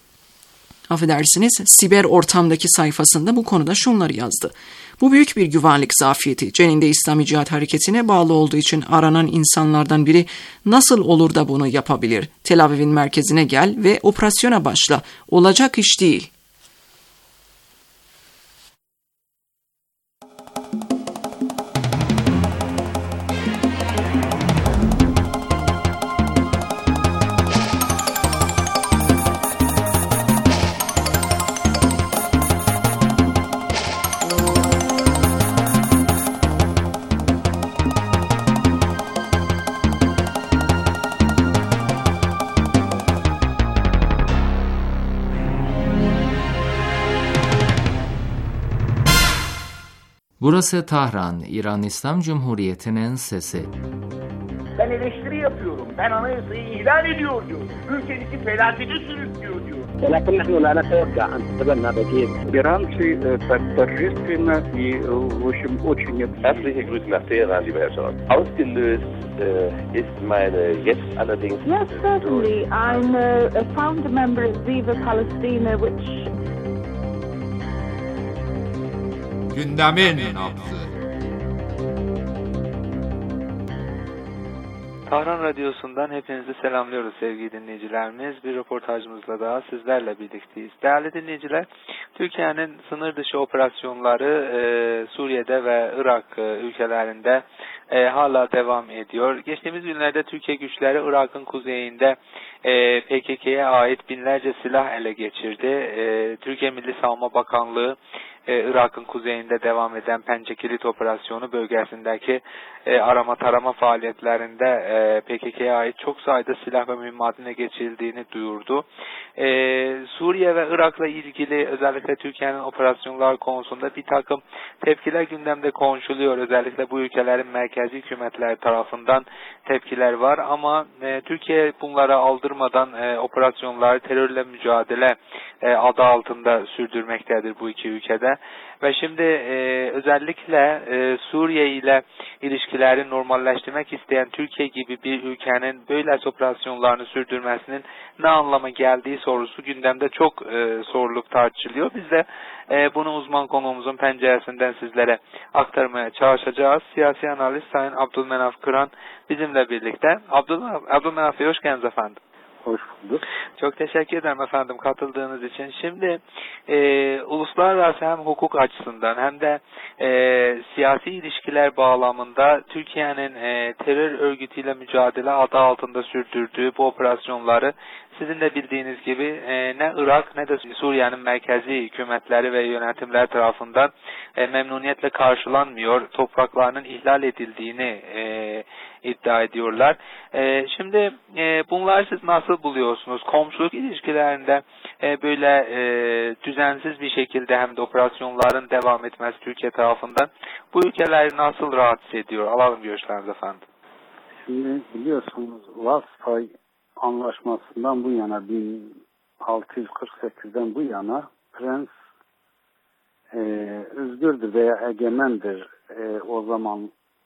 siber ortamdaki sayfasında bu konuda şunları yazdı. Bu büyük bir güvenlik zafiyeti. Cenin'de İslami Cihat Hareketi'ne bağlı olduğu için aranan insanlardan biri nasıl olur da bunu yapabilir? Tel Aviv'in merkezine gel ve operasyona başla. Olacak iş değil. Burası Tahran, İran İslam Cumhuriyeti'nin sesi. Ben eleştiri yapıyorum. Ben anayasayı ihlal ediyor diyor. Ülkemizi felakete sürüklüyor diyor. ولكن نحن لا نتوقع أن تتبنى بديل. Иранцы торжественно и, в общем, очень... Herzliche Grüße nach Teheran, lieber Herr Scholz. Ausgelöst ist meine jetzt allerdings... Yes, certainly. I'm a founder member of Viva Palestina, which... Gündemin nabzı. Tahran Radyosu'ndan hepinizi selamlıyoruz sevgili dinleyicilerimiz. Bir röportajımızla daha sizlerle birlikteyiz. Değerli dinleyiciler, Türkiye'nin sınır dışı operasyonları Suriye'de ve Irak ülkelerinde hala devam ediyor. Geçtiğimiz günlerde Türkiye güçleri Irak'ın kuzeyinde PKK'ye ait binlerce silah ele geçirdi. Türkiye Milli Savunma Bakanlığı Irak'ın kuzeyinde devam eden Pençe Kilit Operasyonu bölgesindeki arama tarama faaliyetlerinde PKK'ye ait çok sayıda silah ve mühimmatın ele geçirildiğini duyurdu. Suriye ve Irak'la ilgili özellikle Türkiye'nin operasyonlar konusunda bir takım tepkiler gündemde konuşuluyor. Özellikle bu ülkelerin merkezi hükümetler tarafından tepkiler var ama Türkiye bunlara aldırmadan operasyonları terörle mücadele adı altında sürdürmektedir bu iki ülkede. Suriye'de ve şimdi özellikle Suriye ile ilişkileri normalleştirmek isteyen Türkiye gibi bir ülkenin böyle operasyonlarını sürdürmesinin ne anlama geldiği sorusu gündemde çok sorulup tartışılıyor. Biz de bunu uzman konuğumuzun penceresinden sizlere aktarmaya çalışacağız. Siyasi analist Sayın Abdülmenaf Kıran bizimle birlikte. Abdülmenaf Bey, hoş geldiniz efendim. Hoş bulduk. Çok teşekkür ederim efendim katıldığınız için. Şimdi uluslararası hem hukuk açısından hem de siyasi ilişkiler bağlamında Türkiye'nin terör örgütüyle mücadele adı altında sürdürdüğü bu operasyonları sizin de bildiğiniz gibi ne Irak ne de Suriye'nin merkezi hükümetleri ve yönetimler tarafından memnuniyetle karşılanmıyor. Topraklarının ihlal edildiğini iddia ediyorlar. Şimdi bunları siz nasıl buluyorsunuz? Komşuluk ilişkilerinde böyle düzensiz bir şekilde hem de operasyonların devam etmesi Türkiye tarafından bu ülkeleri nasıl rahatsız ediyor? Alalım görüşlerinizi efendim. Şimdi biliyorsunuz Vasfay Anlaşması'ndan bu yana 1648'den bu yana prens özgürdür veya egemendir o zaman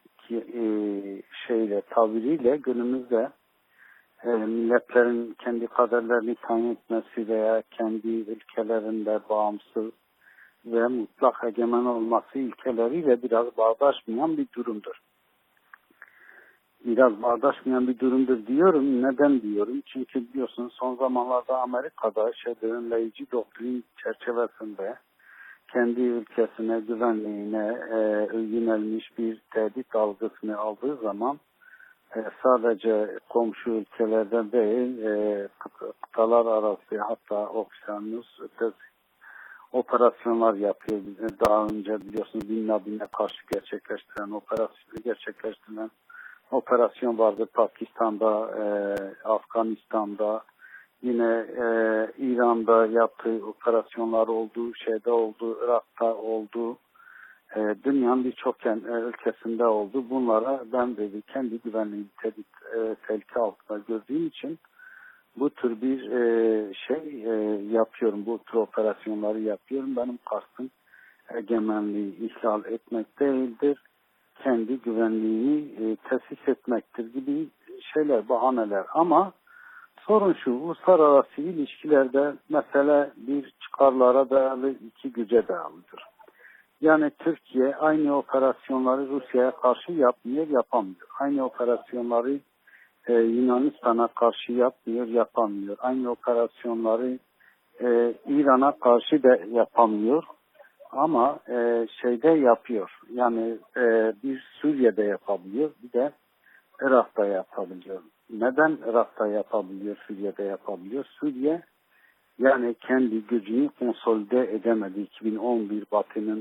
tabiriyle günümüzde milletlerin kendi kaderlerini tayin etmesi veya kendi ülkelerinde bağımsız ve mutlak egemen olması ilkeleriyle biraz bağdaşmayan bir durumdur. Biraz bağdaşmayan bir durumdur diyorum. Neden diyorum? Çünkü biliyorsunuz son zamanlarda Amerika'da belirleyici doktrin çerçevesinde kendi ülkesine, güvenliğine yönelmiş bir tehdit algısını aldığı zaman sadece komşu ülkelerden değil, kıtalar arası hatta okyanus ötesi operasyonlar yapıyor. Daha önce biliyorsunuz Bin Laden'e karşı gerçekleştirilen operasyon vardı Pakistan'da, Afganistan'da, yine İran'da yaptığı operasyonlar oldu, oldu, Irak'ta oldu, dünyanın birçok ülkesinde oldu. Bunlara ben de kendi güvenliğimi tehlike altında gördüğüm için bu tür bir yapıyorum, bu tür operasyonları yapıyorum. Benim kastım egemenliği ihlal etmek değildir, kendi güvenliğini tesis etmektir gibi bahaneler. Ama sorun şu, uluslararası ilişkilerde mesele bir çıkarlara dayalı, iki güce dayalıdır. Yani Türkiye aynı operasyonları Rusya'ya karşı yapamıyor. Aynı operasyonları Yunanistan'a karşı yapamıyor. Aynı operasyonları İran'a karşı da yapamıyor. Ama yapıyor. Yani bir Suriye'de yapabiliyor, bir de Irak'ta yapabiliyor. Neden Irak'ta yapabiliyor, Suriye'de yapabiliyor? Suriye yani kendi gücünü konsolide edemedi. 2011 Batı'nın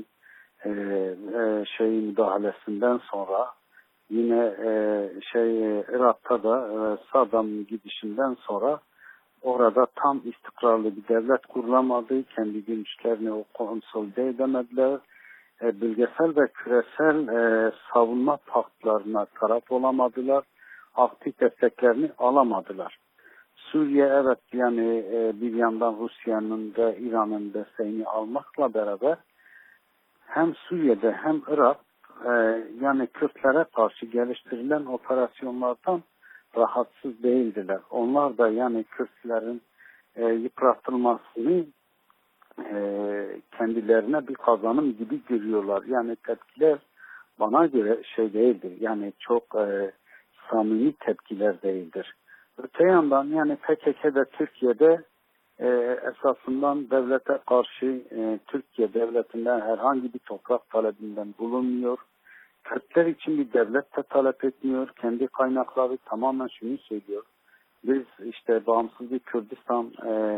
müdahalesinden sonra yine Irak'ta da Saddam'ın gidişinden sonra orada tam istikrarlı bir devlet kurulamadı. Kendi güçlerini konsolide edemediler. Bölgesel ve küresel savunma paktlarına taraf olamadılar. Aktif desteklerini alamadılar. Suriye evet yani bir yandan Rusya'nın ve İran'ın desteğini almakla beraber hem Suriye'de hem Irak yani Kürtlere karşı geliştirilen operasyonlardan rahatsız değildiler. Onlar da yani Kürtlerin yıpratılmasını kendilerine bir kazanım gibi görüyorlar. Yani tepkiler bana göre değildir. Yani çok samimi tepkiler değildir. Öte yandan yani PKK'da Türkiye'de esasından devlete karşı Türkiye devletinden herhangi bir toprak talebinden bulunmuyor. Kürtler için bir devlet de talep etmiyor. Kendi kaynakları tamamen şunu söylüyor. Biz bağımsız bir Kürdistan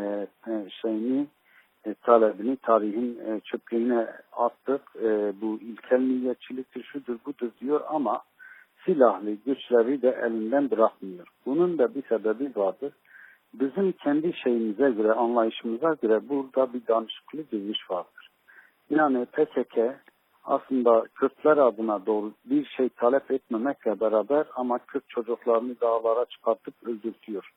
talebini tarihin çöplüğüne attık. Bu ilkel milliyetçiliktir, şudur budur diyor ama silahlı güçleri de elinden bırakmıyor. Bunun da bir sebebi vardır. Bizim kendi göre, anlayışımıza göre burada bir danışıklı görüş vardır. Yani PKK aslında Kürtler adına doğru bir talep etmemekle beraber ama Kürt çocuklarını dağlara çıkartıp öldürtüyor.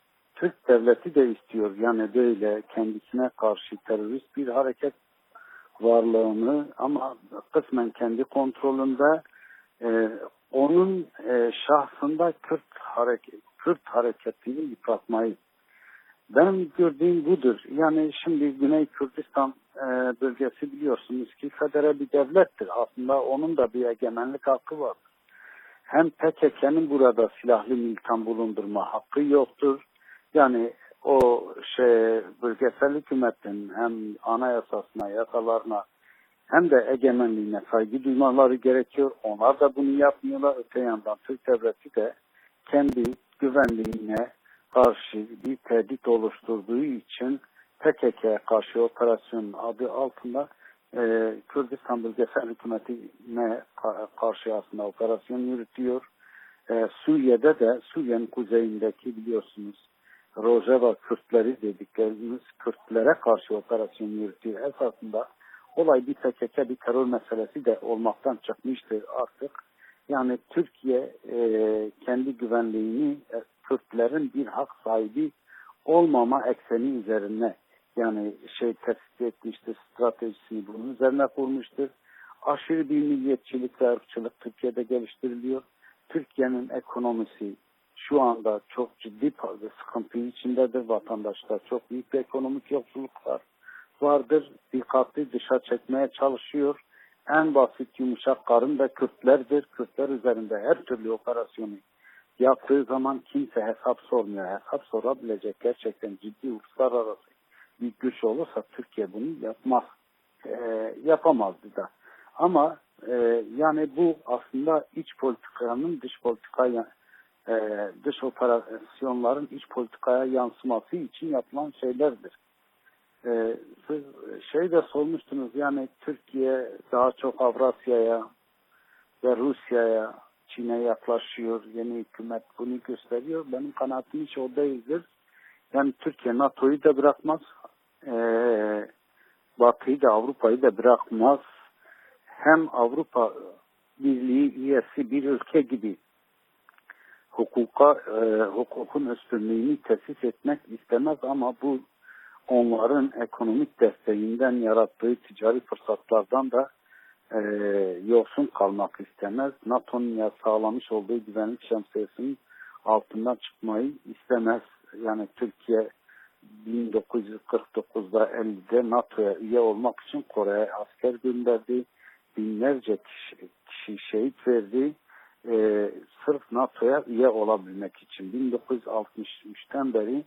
Türk devleti de istiyor yani böyle kendisine karşı terörist bir hareket varlığını ama kısmen kendi kontrolünde onun şahsında Kürt hareketini yıpratmayı. Benim gördüğüm budur. Yani şimdi Güney Kürdistan bölgesi biliyorsunuz ki federe bir devlettir. Aslında onun da bir egemenlik hakkı var. Hem PKK'nın burada silahlı militan bulundurma hakkı yoktur. Yani o bölgesel hükümetin hem anayasasına, yasalarına hem de egemenliğine saygı duymaları gerekiyor. Onlar da bunu yapmıyorlar. Öte yandan Türk devleti de kendi güvenliğine karşı bir tehdit oluşturduğu için PKK'ya karşı operasyonun adı altında Kürdistan bölgesel hükümetine karşı aslında operasyon yürütüyor. Suriye'de de Suriye'nin kuzeyindeki biliyorsunuz Rojava Kürtleri dediklerimiz Kürtlere karşı operasyon yürütüyor. Esasında olay bir PKK bir terör meselesi de olmaktan çıkmıştır artık. Yani Türkiye kendi güvenliğini Kürtlerin bir hak sahibi olmama ekseni üzerine yani tespit etmiştir, stratejisini bunun üzerine kurmuştur. Aşırı bir milliyetçilik ve ırkçılık Türkiye'de geliştiriliyor. Türkiye'nin ekonomisi şu anda çok ciddi sıkıntı içindedir. Vatandaşlar çok büyük bir ekonomik yoksulluklar vardır. Dikkatli dışa çekmeye çalışıyor. En basit yumuşak karın da Kürtlerdir. Kürtler üzerinde her türlü operasyonu yaptığı zaman kimse hesap sormuyor. Hesap sorabilecek gerçekten ciddi uluslararası bir güç olursa Türkiye bunu yapmaz. Yapamazdı da. Ama yani bu aslında iç politikanın dış operasyonların iç politikaya yansıması için yapılan şeylerdir. Siz de sormuştunuz yani Türkiye daha çok Avrasya'ya ve Rusya'ya, Çin'e yaklaşıyor. Yeni hükümet bunu gösteriyor. Benim kanaatim hiç o değildir. Yani Türkiye NATO'yu da bırakmaz. Batı'yı da Avrupa'yı da bırakmaz. Hem Avrupa Birliği üyesi bir ülke gibi hukukun üstünlüğünü tesis etmek istemez ama bu onların ekonomik desteğinden yarattığı ticari fırsatlardan da yoksun kalmak istemez. NATO'nun sağlamış olduğu güvenlik şemsiyesinin altından çıkmayı istemez. Yani Türkiye 1949'da 50'de NATO'ya üye olmak için Kore'ye asker gönderdi. Binlerce kişi şehit verdi. Sırf NATO'ya üye olabilmek için 1963'ten beri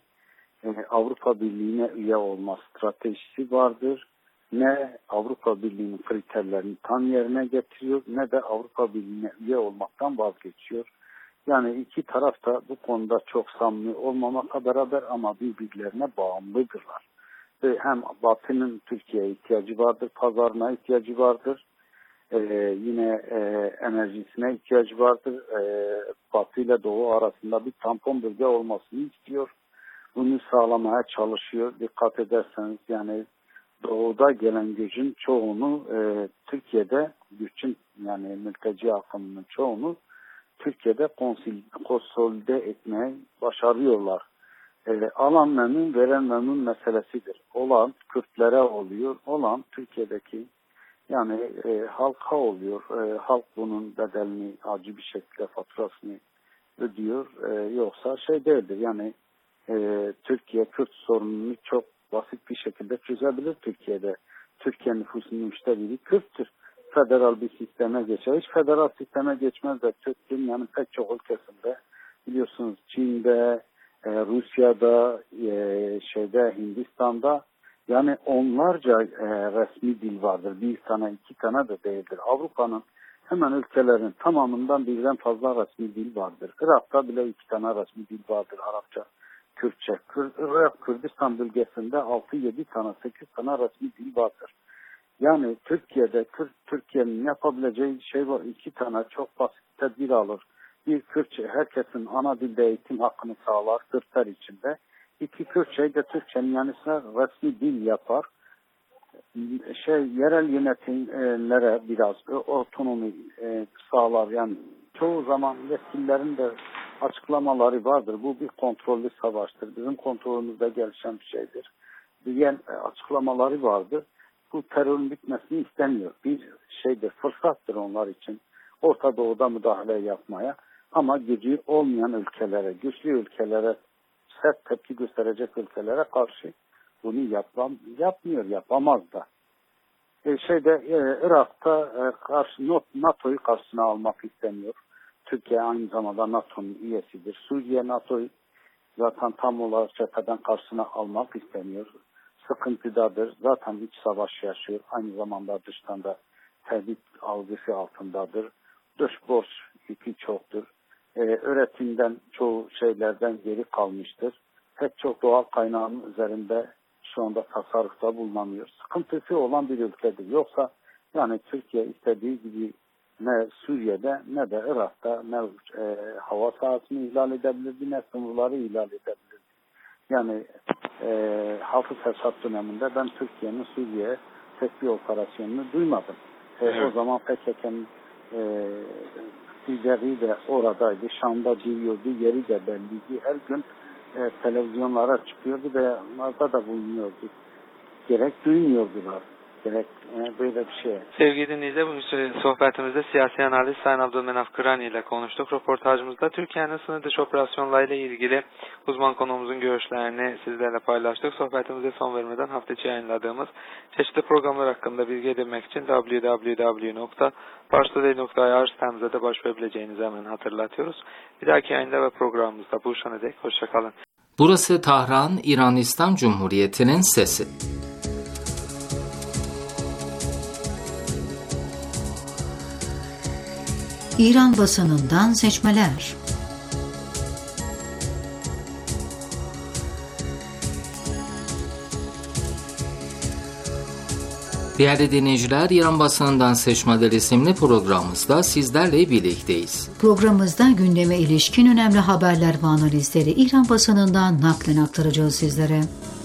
Avrupa Birliği'ne üye olma stratejisi vardır. Ne Avrupa Birliği'nin kriterlerini tam yerine getiriyor ne de Avrupa Birliği'ne üye olmaktan vazgeçiyor. Yani iki taraf da bu konuda çok samimi olmamakla beraber ama birbirlerine bağımlıdırlar. Hem Batı'nın Türkiye'ye ihtiyacı vardır, pazarına ihtiyacı vardır. Yine enerjisine ihtiyacı vardır. Batı ile Doğu arasında bir tampon bölge olmasını istiyor. Bunu sağlamaya çalışıyor. Dikkat ederseniz yani Doğu'da gelen gücün çoğunu Türkiye'de yani mülteci akımının çoğunu Türkiye'de konsolide etmeye başarıyorlar. Alan memnun, veren memnun meselesidir. Olan Kürtlere oluyor, olan Türkiye'deki yani halka oluyor. Halk bunun bedelini acı bir şekilde faturasını ödüyor. Yoksa değildir. Yani Türkiye Kürt sorununu çok basit bir şekilde çözebilir Türkiye'de. Türkiye nüfusunun %1'i Kürttür. Federal bir sisteme geçer. Hiç federal sisteme geçmez de Türk dünyanın pek çok ülkesinde biliyorsunuz Çin'de, Rusya'da, Hindistan'da yani onlarca resmi dil vardır. Bir tane, iki tane de değildir. Avrupa'nın hemen ülkelerin tamamından birden fazla resmi dil vardır. Irak'ta bile 2 tane resmi dil vardır. Arapça, Kürtçe. Kürdistan bölgesinde 6-7 tane, 8 tane resmi dil vardır. Yani Türkiye'nin yapabileceği şey var. 2 tane çok basit tedbir alır. Bir Kürtçe, herkesin ana dilde eğitim hakkını sağlar Kürtler içinde. 2 Kürtçeyi de Türkçenin yanısına resmi dil yapar. Yerel yönetimlere biraz otonomi sağlar. Yani çoğu zaman yetkililerin de açıklamaları vardır. Bu bir kontrollü savaştır. Bizim kontrolümüzde gelişen bir şeydir diyen açıklamaları vardır. bu terörün bitmesini istemiyor. Bir fırsattır onlar için Orta Doğu'da müdahale yapmaya, ama gücü olmayan ülkelere, güçlü ülkelere, sert tepki gösterecek ülkelere karşı bunu yapmıyor, yapamaz da. Irak'ta NATO'yu karşısına almak istemiyor. Türkiye aynı zamanda NATO'nun üyesidir. Suriye NATO'yu zaten tam olarak cepheden karşısına almak istemiyor. Sıkıntıdadır. Zaten iç savaş yaşıyor. Aynı zamanda dıştan da tehdit algısı altındadır. Dış borç yükü çoktur. Üretimden çoğu şeylerden geri kalmıştır. Pek çok doğal kaynağın üzerinde şu anda tasarrufta bulunamıyor. Sıkıntısı olan bir ülkedir. Yoksa yani Türkiye istediği gibi ne Suriye'de ne de Irak'ta ne hava sahasını ihlal edebilirdi, ne sınırları ihlal edebilirdi. Yani Hafız Esad döneminde ben Türkiye'nin Suriye'ye tek bir operasyonunu duymadım. O zaman PKK'nın lideri de oradaydı. Şam'da duruyordu. Yeri de belliydi. Her gün televizyonlara çıkıyordu ve onlarda da bulunuyordu. Gerek duymuyordular. Gerek böyle bir şey. Sevgili dinleyiciler, bugün sohbetimizde siyasi analist Sayın Abdülmenaf Kırani ile konuştuk. Röportajımızda Türkiye'nin sınır dışı operasyonlarıyla ilgili uzman konuğumuzun görüşlerini sizlerle paylaştık. Sohbetimize son vermeden hafta içi yayınladığımız çeşitli programlar hakkında bilgi edinmek için www.parstoday.ir sitemize de başvurabileceğinizi hemen hatırlatıyoruz. Bir dahaki yayında ve programımızda buluşana dek hoşçakalın. Burası Tahran, İran İslam Cumhuriyeti'nin sesi. İran basınından seçmeler. Değerli dinleyiciler, İran basınından seçmeler isimli programımızda sizlerle birlikteyiz. Programımızda gündeme ilişkin önemli haberler ve analizleri İran basınından naklen aktaracağız sizlere.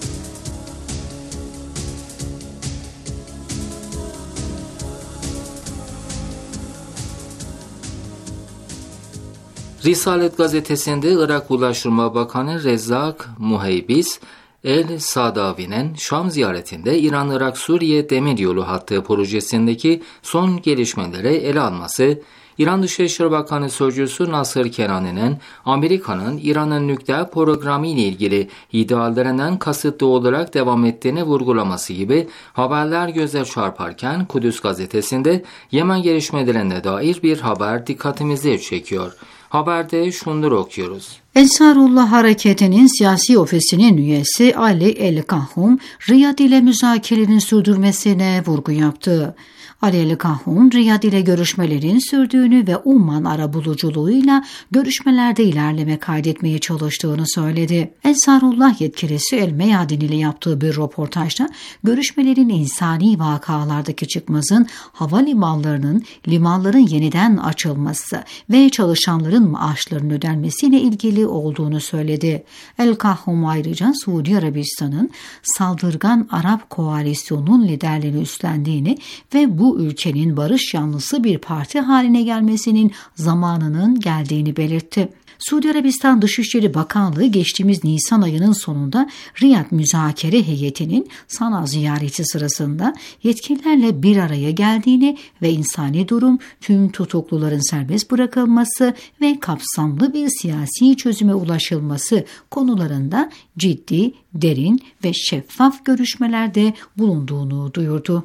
Risalet gazetesinde Irak Ulaştırma Bakanı Rezzak Muheybis, El-Sadavi'nin Şam ziyaretinde İran-Irak-Suriye Demiryolu Hattı projesindeki son gelişmeleri ele alması, İran Dışişleri Bakanı Sözcüsü Nasır Kenani'nin Amerika'nın İran'ın nükleer programı ile ilgili iddialarından kasıtlı olarak devam ettiğini vurgulaması gibi haberler göze çarparken Kudüs gazetesinde Yemen gelişmelerine dair bir haber dikkatimizi çekiyor. Haberde şunları okuyoruz. Ensarullah Hareketi'nin siyasi ofisinin üyesi Ali El-Kahhum, Riyad ile müzakerelerin sürdürmesine vurgu yaptı. Ali El-Kahhum, Riyad ile görüşmelerin sürdüğünü ve Umman arabuluculuğuyla görüşmelerde ilerleme kaydetmeye çalıştığını söyledi. Ensarullah yetkilisi El-Meyadin ile yaptığı bir röportajda görüşmelerin insani vakalardaki çıkmazın, havalimanlarının, limanların yeniden açılması ve çalışanların maaşlarının ödenmesiyle ilgili olduğunu söyledi. El-Kahhum ayrıca Suudi Arabistan'ın saldırgan Arap koalisyonunun liderliğini üstlendiğini ve bu ülkenin barış yanlısı bir parti haline gelmesinin zamanının geldiğini belirtti. Suudi Arabistan Dışişleri Bakanlığı geçtiğimiz Nisan ayının sonunda Riyad müzakere heyetinin Sana ziyareti sırasında yetkililerle bir araya geldiğini ve insani durum, tüm tutukluların serbest bırakılması ve kapsamlı bir siyasi çözüme ulaşılması konularında ciddi, derin ve şeffaf görüşmelerde bulunduğunu duyurdu.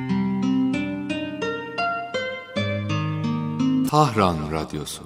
Tahran Radyosu.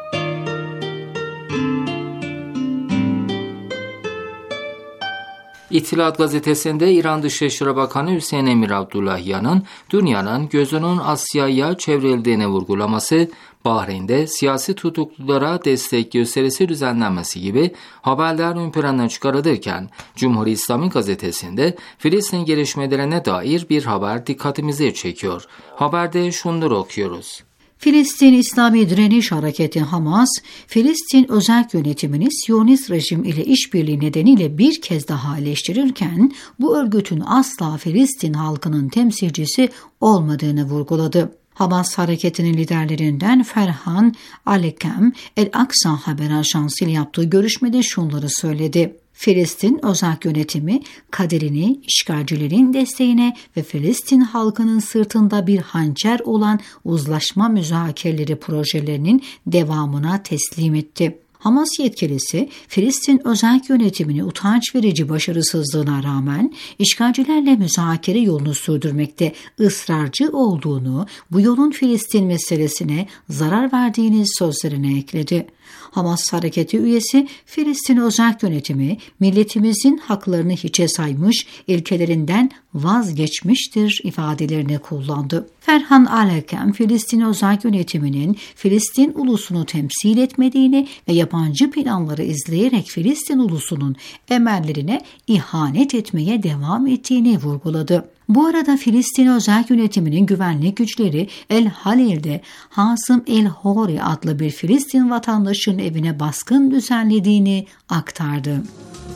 İttihat gazetesinde İran Dışişleri Bakanı Hüseyin Emir Abdullahiyan'ın dünyanın gözünün Asya'ya çevrildiğini vurgulaması, Bahreyn'de siyasi tutuklulara destek gösterisi düzenlenmesi gibi haberler ön plana çıkarılırken, Cumhuriyet İslami gazetesinde Filistin gelişmelerine dair bir haber dikkatimizi çekiyor. Haberde şunları okuyoruz. Filistin İslami Direniş Hareketi Hamas, Filistin özel yönetimini Siyonist rejim ile işbirliği nedeniyle bir kez daha eleştirirken bu örgütün asla Filistin halkının temsilcisi olmadığını vurguladı. Hamas hareketinin liderlerinden Ferhan Alekem, El Aksa haber ajansı ile yaptığı görüşmede şunları söyledi. Filistin Özel Yönetimi kaderini işgalcilerin desteğine ve Filistin halkının sırtında bir hançer olan uzlaşma müzakereleri projelerinin devamına teslim etti. Hamas yetkilisi Filistin Özel Yönetimini utanç verici başarısızlığına rağmen işgalcilerle müzakere yolunu sürdürmekte ısrarcı olduğunu, bu yolun Filistin meselesine zarar verdiğini sözlerine ekledi. Hamas hareketi üyesi Filistin Özel Yönetimi milletimizin haklarını hiçe saymış, ilkelerinden vazgeçmiştir ifadelerini kullandı. Ferhan Alekem, Filistin Özel Yönetiminin Filistin ulusunu temsil etmediğini ve yabancı planları izleyerek Filistin ulusunun emellerine ihanet etmeye devam ettiğini vurguladı. Bu arada Filistin Özel Yönetimi'nin güvenlik güçleri El Halil'de Hasım El Hori adlı bir Filistin vatandaşının evine baskın düzenlediğini aktardı.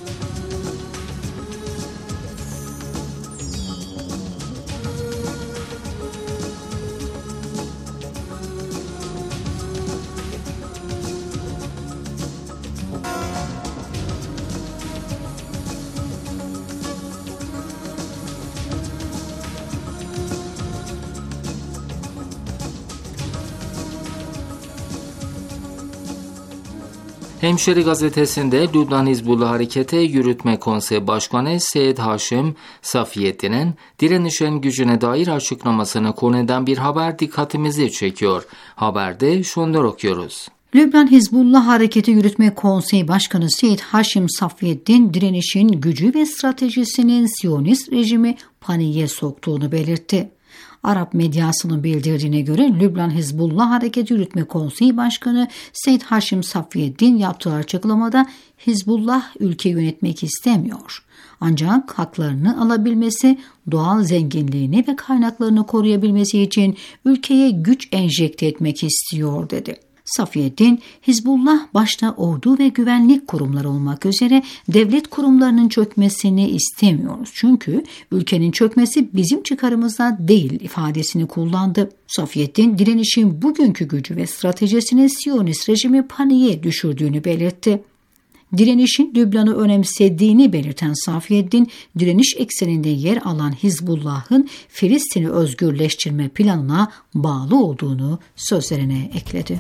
Hemşeri gazetesinde Lübnan Hizbullah Hareketi Yürütme Konseyi Başkanı Seyyid Haşim Safiyettin'in direnişin gücüne dair açıklamasını konu eden bir haber dikkatimizi çekiyor. Haberde şunları okuyoruz. Lübnan Hizbullah Hareketi Yürütme Konseyi Başkanı Seyyid Haşim Safiyettin, direnişin gücü ve stratejisinin Siyonist rejimi paniğe soktuğunu belirtti. Arap medyasının bildirdiğine göre Lübnan Hizbullah Hareketi Yürütme Konseyi Başkanı Seyyid Haşim Safiyettin yaptığı açıklamada Hizbullah ülke yönetmek istemiyor. Ancak haklarını alabilmesi, doğal zenginliğini ve kaynaklarını koruyabilmesi için ülkeye güç enjekte etmek istiyor dedi. Safiyettin, Hizbullah başta ordu ve güvenlik kurumları olmak üzere devlet kurumlarının çökmesini istemiyoruz. Çünkü ülkenin çökmesi bizim çıkarımızda değil ifadesini kullandı. Safiyettin, direnişin bugünkü gücü ve stratejisinin Siyonist rejimi paniğe düşürdüğünü belirtti. Direnişin Lübnan'ı önemsediğini belirten Safiyettin, direniş ekseninde yer alan Hizbullah'ın Filistin'i özgürleştirme planına bağlı olduğunu sözlerine ekledi.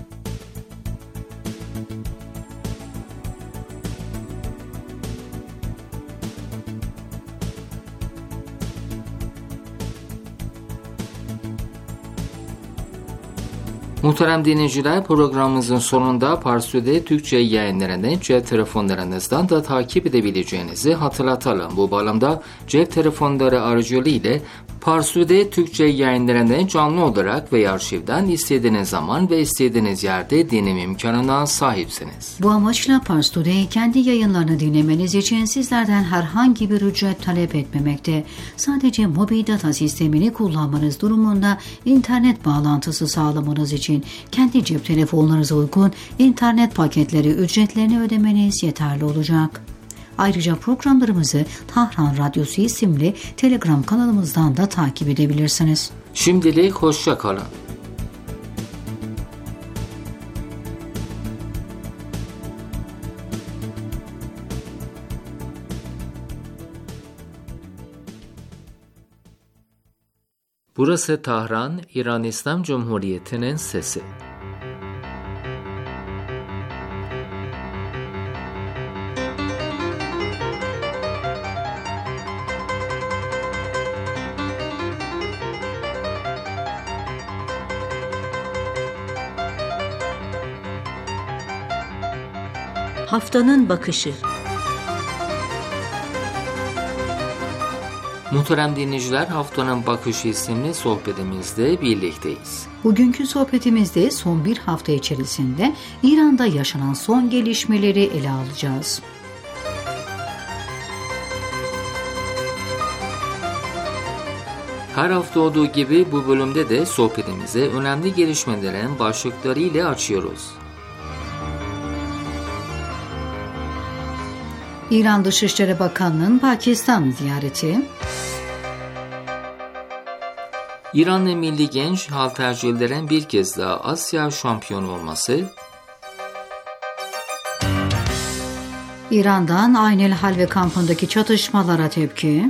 Muhterem dinleyiciler, programımızın sonunda Parsu'da Türkçe yayınlarını cep telefonlarınızdan da takip edebileceğinizi hatırlatalım. Bu bağlamda cep telefonları aracılığıyla Parsu'da Türkçe yayınlarını canlı olarak ve arşivden istediğiniz zaman ve istediğiniz yerde dinleme imkanına sahipsiniz. Bu amaçla Parsu'da kendi yayınlarını dinlemeniz için sizlerden herhangi bir ücret talep etmemekte. Sadece mobil data sistemini kullanmanız durumunda internet bağlantısı sağlamanız için kendi cep telefonlarınıza uygun internet paketleri ücretlerini ödemeniz yeterli olacak. Ayrıca programlarımızı Tahran Radyosu isimli Telegram kanalımızdan da takip edebilirsiniz. Şimdilik hoşça kalın. Burası Tahran, İran İslam Cumhuriyeti'nin sesi. Haftanın bakışı. Muhterem dinleyiciler, Haftanın Bakışı isimli sohbetimizde birlikteyiz. Bugünkü sohbetimizde son bir hafta içerisinde İran'da yaşanan son gelişmeleri ele alacağız. Her hafta olduğu gibi bu bölümde de sohbetimize önemli gelişmelerin başlıkları ile açıyoruz. İran Dışişleri Bakanı'nın Pakistan ziyareti, İranlı milli genç haltercilerin bir kez daha Asya şampiyonu olması, İran'dan Aynel Halve kampındaki çatışmalara tepki,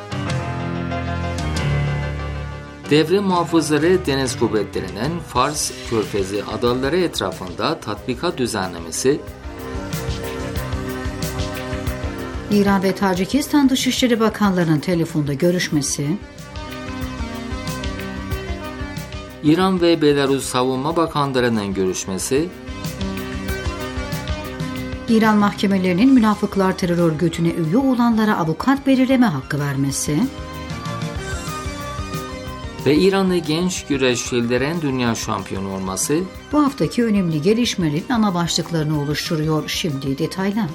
devre muhafızları deniz kuvvetlerinin Fars Körfezi adaları etrafında tatbikat düzenlemesi, İran ve Tacikistan Dışişleri Bakanlarının telefonda görüşmesi, İran ve Belarus Savunma Bakanlarının görüşmesi, İran mahkemelerinin münafıklar terör örgütüne üye olanlara avukat belirleme hakkı vermesi ve İranlı genç güreşçilerin dünya şampiyonu olması bu haftaki önemli gelişmelerin ana başlıklarını oluşturuyor. Şimdi detaylar.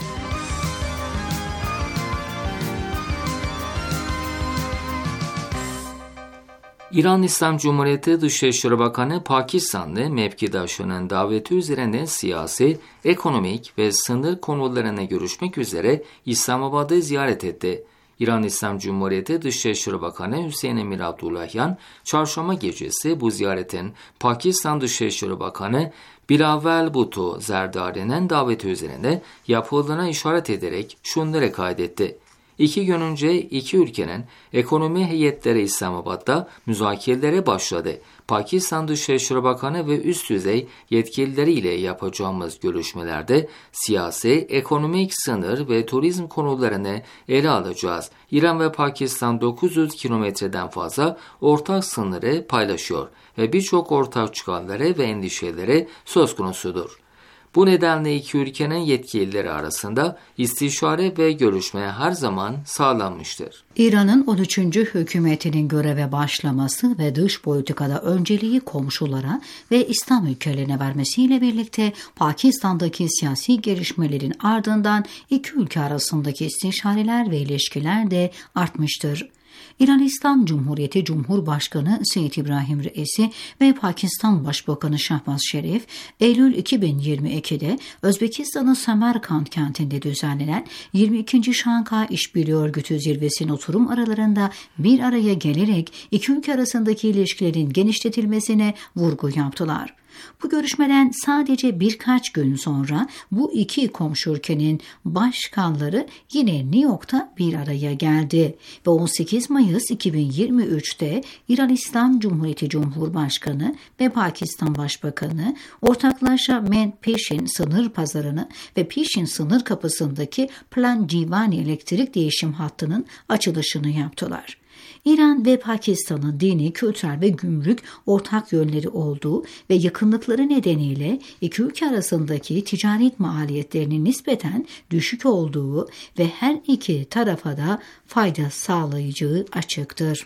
İran İslam Cumhuriyeti Dışişleri Bakanı Pakistanlı mevkidaşının daveti üzerine siyasi, ekonomik ve sınır konularına görüşmek üzere İslamabad'ı ziyaret etti. İran İslam Cumhuriyeti Dışişleri Bakanı Hüseyin Emir Abdullahyan, çarşamba gecesi bu ziyaretin Pakistan Dışişleri Bakanı Bilavel Bhutto Zerdari'nin daveti üzerine yapıldığına işaret ederek şunları kaydetti. 2 gün önce iki ülkenin ekonomi heyetleri İslamabad'da müzakerelere başladı. Pakistan Dışişleri Bakanı ve üst düzey yetkilileriyle yapacağımız görüşmelerde siyasi, ekonomik, sınır ve turizm konularını ele alacağız. İran ve Pakistan 900 kilometreden fazla ortak sınırı paylaşıyor ve birçok ortak çıkarları ve endişeleri söz konusudur. Bu nedenle iki ülkenin yetkilileri arasında istişare ve görüşme her zaman sağlanmıştır. İran'ın 13. hükümetinin göreve başlaması ve dış politikada önceliği komşulara ve İslam ülkelerine vermesiyle birlikte Pakistan'daki siyasi gelişmelerin ardından iki ülke arasındaki istişareler ve ilişkiler de artmıştır. İran İslam Cumhuriyeti Cumhurbaşkanı Seyyid İbrahim Reisi ve Pakistan Başbakanı Şahbaz Şerif, Eylül 2022'de Özbekistan'ın Samarkand kentinde düzenlenen 22. Şanghay İşbirliği Örgütü zirvesinin oturum aralarında bir araya gelerek iki ülke arasındaki ilişkilerin genişletilmesine vurgu yaptılar. Bu görüşmeden sadece birkaç gün sonra bu iki komşu ülkenin başkanları yine New York'ta bir araya geldi ve 18 Mayıs 2023'te İran İslam Cumhuriyeti Cumhurbaşkanı ve Pakistan Başbakanı ortaklaşa Men-Peşin sınır pazarını ve Peşin sınır kapısındaki Plan Civani elektrik değişim hattının açılışını yaptılar. İran ve Pakistan'ın dini, kültürel ve gümrük ortak yönleri olduğu ve yakınlıkları nedeniyle iki ülke arasındaki ticaret maliyetlerinin nispeten düşük olduğu ve her iki tarafa da fayda sağlayacağı açıktır.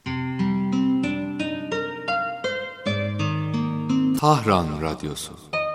Tahran Radyosu.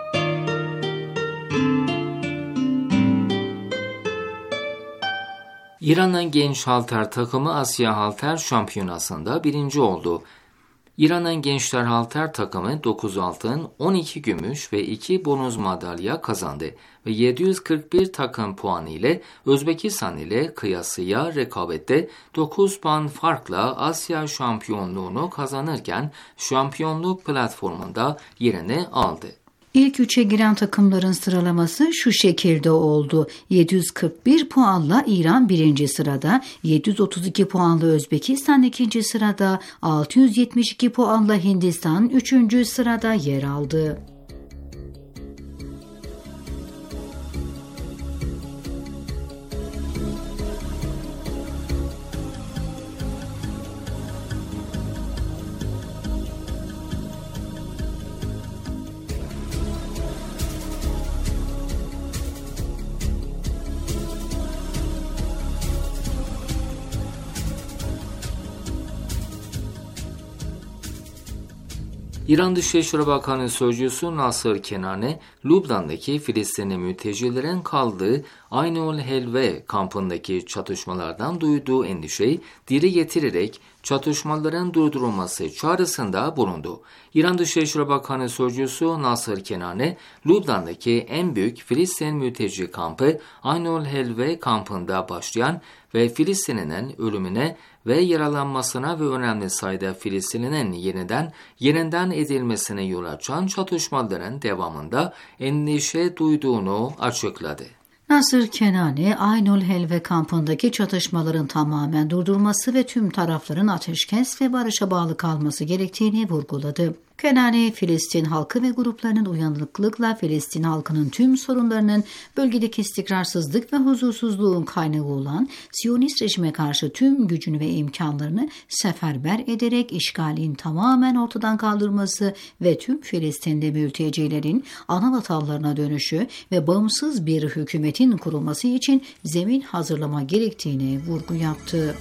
İran'ın genç halter takımı Asya Halter Şampiyonası'nda birinci oldu. İran'ın gençler halter takımı 9 altın, 12 gümüş ve 2 bronz madalya kazandı ve 741 takım puanı ile Özbekistan ile kıyasıya rekabette 9 puan farkla Asya şampiyonluğunu kazanırken şampiyonluk platformunda yerini aldı. İlk üçe giren takımların sıralaması şu şekilde oldu. 741 puanla İran 1. sırada, 732 puanla Özbekistan 2. sırada, 672 puanla Hindistan 3. sırada yer aldı. İran Dışişleri Bakanı Sözcüsü Nasır Kenani, Lübnan'daki Filistinli mültecilerin kaldığı Aynul Helve kampındaki çatışmalardan duyduğu endişeyi dile getirerek çatışmaların durdurulması çağrısında bulundu. İran Dışişleri Bakanı Sözcüsü Nasır Kenani, Lübnan'daki en büyük Filistin mülteci kampı Aynul Helve kampında başlayan ve Filistinli'nin ölümüne ve yaralanmasına ve önemli sayıda Filistinli'nin yeniden edilmesine yol açan çatışmaların devamında endişe duyduğunu açıkladı. Nasır Kenani, Aynul Helve kampındaki çatışmaların tamamen durdurulması ve tüm tarafların ateşkes ve barışa bağlı kalması gerektiğini vurguladı. Kenani, Filistin halkı ve gruplarının uyanıklıkla Filistin halkının tüm sorunlarının bölgedeki istikrarsızlık ve huzursuzluğun kaynağı olan Siyonist rejime karşı tüm gücünü ve imkanlarını seferber ederek işgalin tamamen ortadan kaldırması ve tüm Filistinli mültecilerin ana vatanlarına dönüşü ve bağımsız bir hükümetin kurulması için zemin hazırlama gerektiğine vurgu yaptı.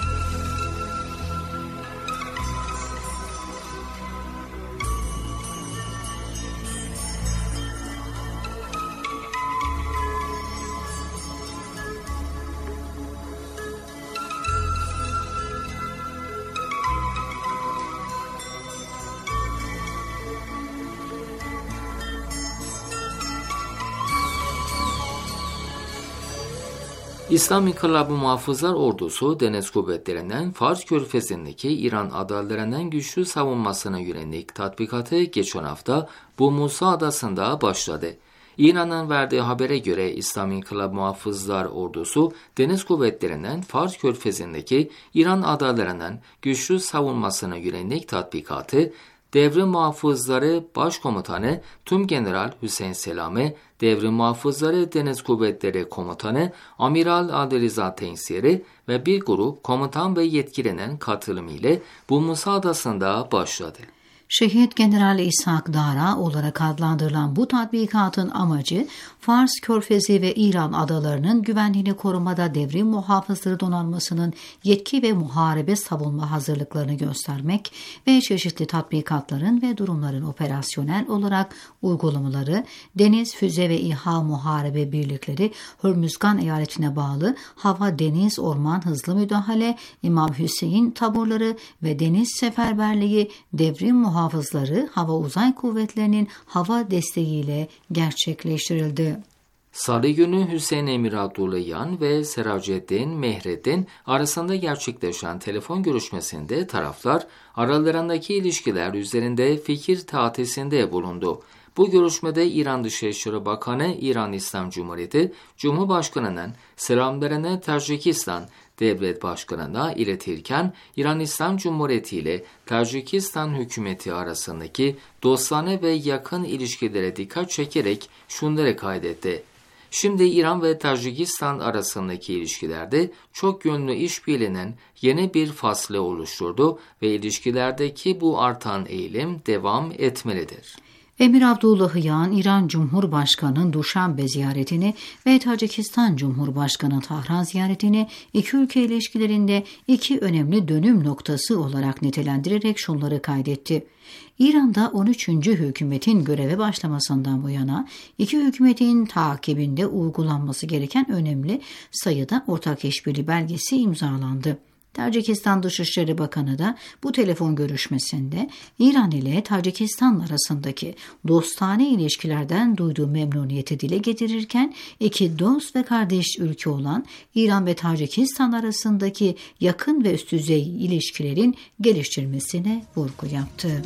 İslam İnkılabı Muhafızlar Ordusu Deniz Kuvvetleri'nden Fars Körfezi'ndeki İran adalarından güçlü savunmasına yönelik tatbikatı geçen hafta bu Musa Adası'nda başladı. İran'ın verdiği habere göre İslam İnkılabı Muhafızlar Ordusu Deniz Kuvvetleri'nden Fars Körfezi'ndeki İran adalarından güçlü savunmasına yönelik tatbikatı Devrim Muhafızları Başkomutanı Tümgeneral Hüseyin Selami, Devrim Muhafızları Deniz Kuvvetleri Komutanı Amiral Adeliza Tensiri ve bir grup komutan ve yetkilinin katılımıyla bu Musa Adası'nda başladı. Şehit General İshak Dara olarak adlandırılan bu tatbikatın amacı Fars Körfezi ve İran adalarının güvenliğini korumada devrim muhafızları donanmasının yetki ve muharebe savunma hazırlıklarını göstermek ve çeşitli tatbikatların ve durumların operasyonel olarak uygulamaları, deniz, füze ve İHA muharebe birlikleri, Hürmüzgan eyaletine bağlı hava, deniz, orman, hızlı müdahale, İmam Hüseyin taburları ve deniz seferberliği, devrim muhafızları hava uzay kuvvetlerinin hava desteğiyle gerçekleştirildi. Salı günü Hüseyin Emir Abdullahian ve Seraceddin Mehreddin arasında gerçekleşen telefon görüşmesinde taraflar aralarındaki ilişkiler üzerinde fikir tatisinde bulundu. Bu görüşmede İran Dışişleri Bakanı İran İslam Cumhuriyeti Cumhurbaşkanı'nın selamlarını Tacikistan Devlet Başkanı'na iletirken İran İslam Cumhuriyeti ile Tacikistan hükümeti arasındaki dostane ve yakın ilişkilere dikkat çekerek şunları kaydetti. Şimdi İran ve Tacikistan arasındaki ilişkilerde çok yönlü işbirliğinin yeni bir faslı oluşturdu ve ilişkilerdeki bu artan eğilim devam etmelidir. Emir Abdullahian, İran Cumhurbaşkanı'nın Duşanbe ziyaretini ve Tacikistan Cumhurbaşkanı Tahran ziyaretini iki ülke ilişkilerinde iki önemli dönüm noktası olarak nitelendirerek şunları kaydetti. İran'da 13. hükümetin göreve başlamasından bu yana iki hükümetin takibinde uygulanması gereken önemli sayıda ortak işbirliği belgesi imzalandı. Tacikistan Dışişleri Bakanı da bu telefon görüşmesinde İran ile Tacikistan arasındaki dostane ilişkilerden duyduğu memnuniyeti dile getirirken iki dost ve kardeş ülke olan İran ve Tacikistan arasındaki yakın ve üst düzey ilişkilerin geliştirilmesine vurgu yaptı.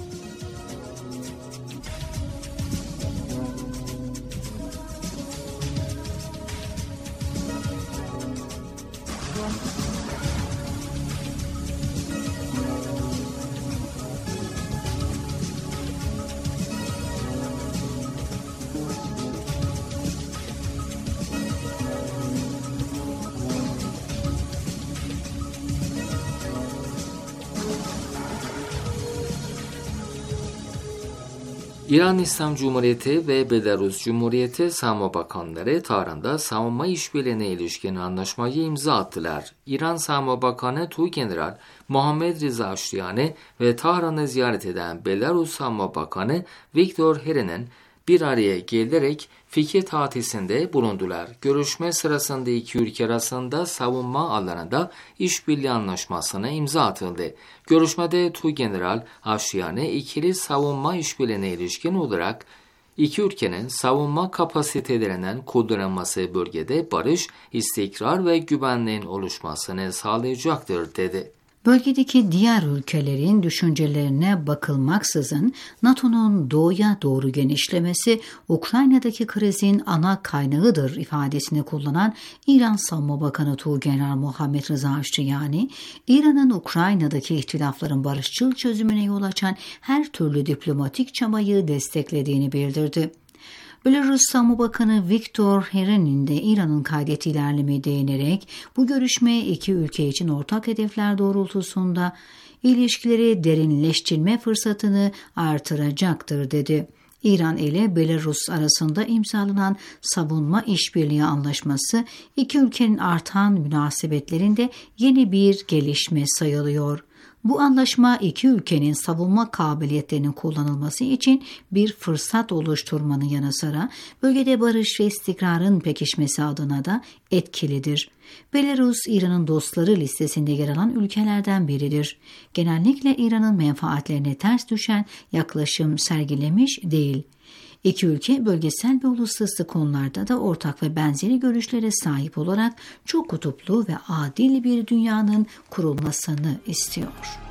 İran İslam Cumhuriyeti ve Belarus Cumhuriyeti Savunma Bakanları Tahran'da savunma işbirliğine ilişkin anlaşmayı imza attılar. İran Savunma Bakanı Tuğgeneral Muhammed Reza Ashtiani ve Tahran'ı ziyaret eden Belarus Savunma Bakanı Viktor Herin'in bir araya gelerek fikir tatisinde bulundular. Görüşme sırasında iki ülke arasında savunma alanında işbirliği anlaşmasına imza atıldı. Görüşmede Tuğgeneral Afşiyan'ı ikili savunma işbirliğine ilişkin olarak İki ülkenin savunma kapasitelerinin kullanılması bölgede barış, istikrar ve güvenliğin oluşmasını sağlayacaktır dedi. Bölgedeki diğer ülkelerin düşüncelerine bakılmaksızın NATO'nun doğuya doğru genişlemesi Ukrayna'daki krizin ana kaynağıdır ifadesini kullanan İran Savunma Bakanı Tuğgeneral Muhammed Rıza Aşçıyani, İran'ın Ukrayna'daki ihtilafların barışçıl çözümüne yol açan her türlü diplomatik çabayı desteklediğini bildirdi. Belarus Savunma Bakanı Viktor Herenin de İran'ın kaydettiği ilerlemeye değinerek bu görüşme iki ülke için ortak hedefler doğrultusunda ilişkileri derinleştirme fırsatını artıracaktır dedi. İran ile Belarus arasında imzalanan savunma işbirliği anlaşması iki ülkenin artan münasebetlerinde yeni bir gelişme sayılıyor. Bu anlaşma iki ülkenin savunma kabiliyetlerinin kullanılması için bir fırsat oluşturmanın yanı sıra bölgede barış ve istikrarın pekişmesi adına da etkilidir. Belarus, İran'ın dostları listesinde yer alan ülkelerden biridir. Genellikle İran'ın menfaatlerine ters düşen yaklaşım sergilemiş değil. İki ülke bölgesel ve uluslararası konularda da ortak ve benzeri görüşlere sahip olarak çok kutuplu ve adil bir dünyanın kurulmasını istiyor.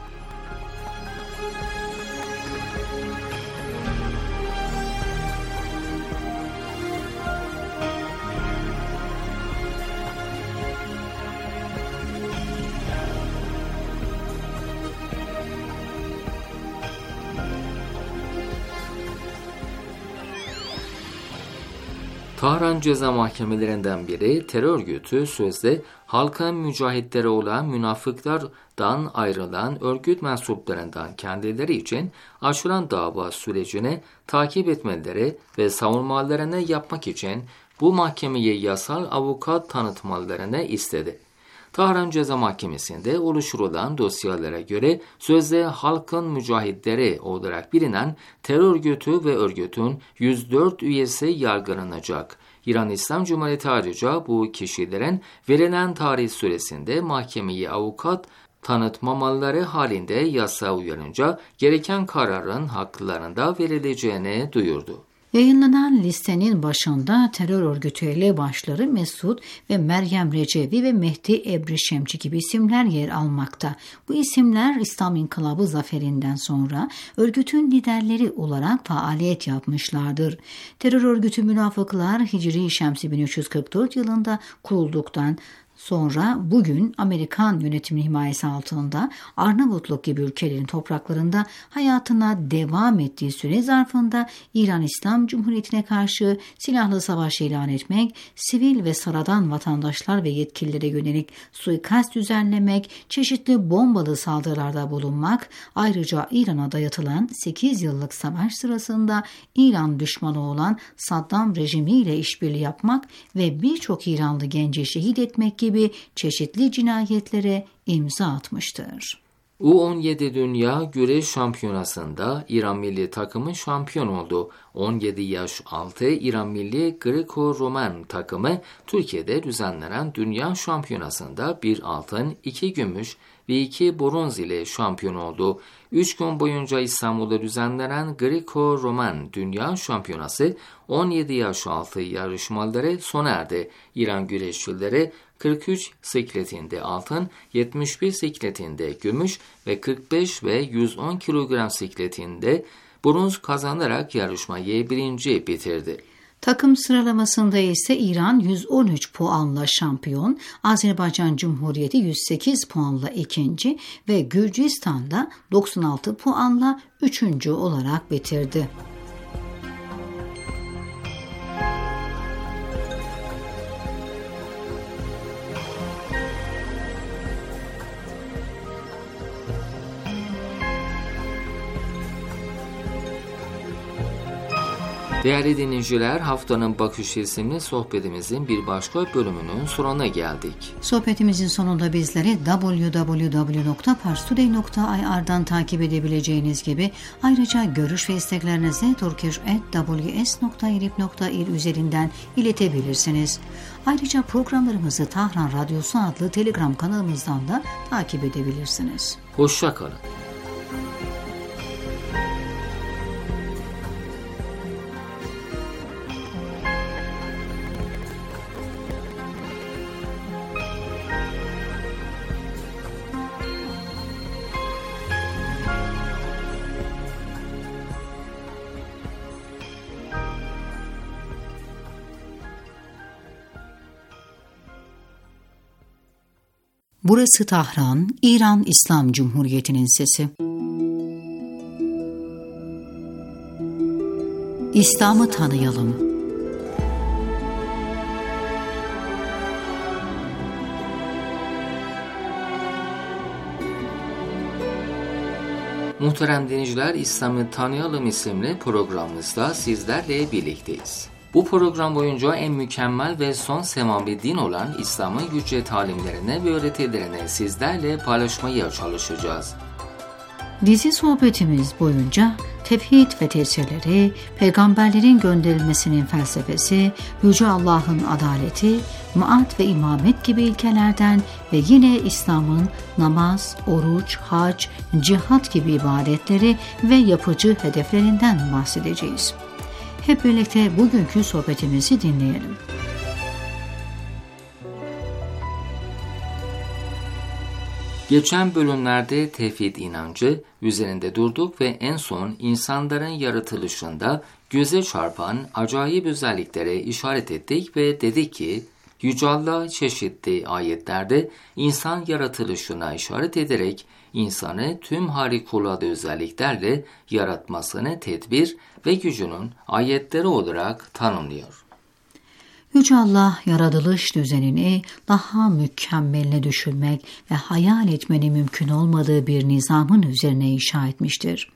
Tahran Ceza Mahkemelerinden biri terör örgütü sözde halkın mücahitleri olan münafıklardan ayrılan örgüt mensuplarından kendileri için açılan dava sürecini takip etmeleri ve savunmalarını yapmak için bu mahkemeye yasal avukat tanıtmalarını istedi. Tahran Ceza Mahkemesi'nde oluşturulan dosyalara göre sözde halkın mücahitleri olarak bilinen terör örgütü ve örgütün 104 üyesi yargılanacak. İran İslam Cumhuriyeti ayrıca bu kişilerin verilen tarih süresinde mahkemeye avukat tanıtmamaları halinde yasa uyarınca gereken kararın haklarında verileceğini duyurdu. Yayınlanan listenin başında terör örgütü elebaşları Mesud ve Meryem Recevi ve Mehdi Ebrişemci gibi isimler yer almakta. Bu isimler İslam İnkılabı zaferinden sonra örgütün liderleri olarak faaliyet yapmışlardır. Terör örgütü münafıklar Hicri Şemsi 1344 yılında kurulduktan sonra bugün Amerikan yönetiminin himayesi altında Arnavutluk gibi ülkelerin topraklarında hayatına devam ettiği süre zarfında İran İslam Cumhuriyeti'ne karşı silahlı savaş ilan etmek, sivil ve sıradan vatandaşlar ve yetkililere yönelik suikast düzenlemek, çeşitli bombalı saldırılarda bulunmak, ayrıca İran'a dayatılan 8 yıllık savaş sırasında İran düşmanı olan Saddam rejimiyle işbirliği yapmak ve birçok İranlı genci şehit etmek gibi çeşitli cinayetlere imza atmıştır. U17 Dünya Güreş Şampiyonası'nda İran milli takımı şampiyon oldu. 17 yaş altı İran milli Greko-Romen takımı Türkiye'de düzenlenen Dünya Şampiyonası'nda 1 altın, 2 gümüş ve 2 bronz ile şampiyon oldu. 3 gün boyunca İstanbul'da düzenlenen Greko-Romen Dünya Şampiyonası 17 yaş altı yarışmaları sona erdi. İran güreşçileri 43 sikletinde altın, 71 sikletinde gümüş ve 45 ve 110 kilogram sikletinde bronz kazanarak yarışmayı birinci bitirdi. Takım sıralamasında ise İran 113 puanla şampiyon, Azerbaycan Cumhuriyeti 108 puanla ikinci ve Gürcistan'da 96 puanla üçüncü olarak bitirdi. Değerli dinleyiciler, haftanın bakışı isimli sohbetimizin bir başka bölümünün sonuna geldik. Sohbetimizin sonunda bizleri www.parstoday.ir'dan takip edebileceğiniz gibi ayrıca görüş ve isteklerinizi turkish@ws.irib.ir üzerinden iletebilirsiniz. Ayrıca programlarımızı Tahran Radyosu adlı Telegram kanalımızdan da takip edebilirsiniz. Hoşça kalın. Burası Tahran, İran İslam Cumhuriyeti'nin sesi. İslam'ı tanıyalım. Muhterem dinleyiciler, İslam'ı Tanıyalım isimli programımızda sizlerle birlikteyiz. Bu program boyunca en mükemmel ve son semavi din olan İslam'ın yüce talimlerine ve öğretilerine sizlerle paylaşmaya çalışacağız. Dizi sohbetimiz boyunca tevhid ve tesirleri, peygamberlerin gönderilmesinin felsefesi, Yüce Allah'ın adaleti, maat ve imamet gibi ilkelerden ve yine İslam'ın namaz, oruç, hac, cihat gibi ibadetleri ve yapıcı hedeflerinden bahsedeceğiz. Hep birlikte bugünkü sohbetimizi dinleyelim. Geçen bölümlerde tevhid inancı üzerinde durduk ve en son insanların yaratılışında göze çarpan acayip özelliklere işaret ettik ve dedik ki Yüce Allah çeşitli ayetlerde insan yaratılışına işaret ederek insanı tüm harikulade özelliklerle yaratmasını tedbir ve gücünün ayetleri olarak tanımlıyor. Yüce Allah yaratılış düzenini daha mükemmeline düşürmek ve hayal etmenin mümkün olmadığı bir nizamın üzerine inşa etmiştir.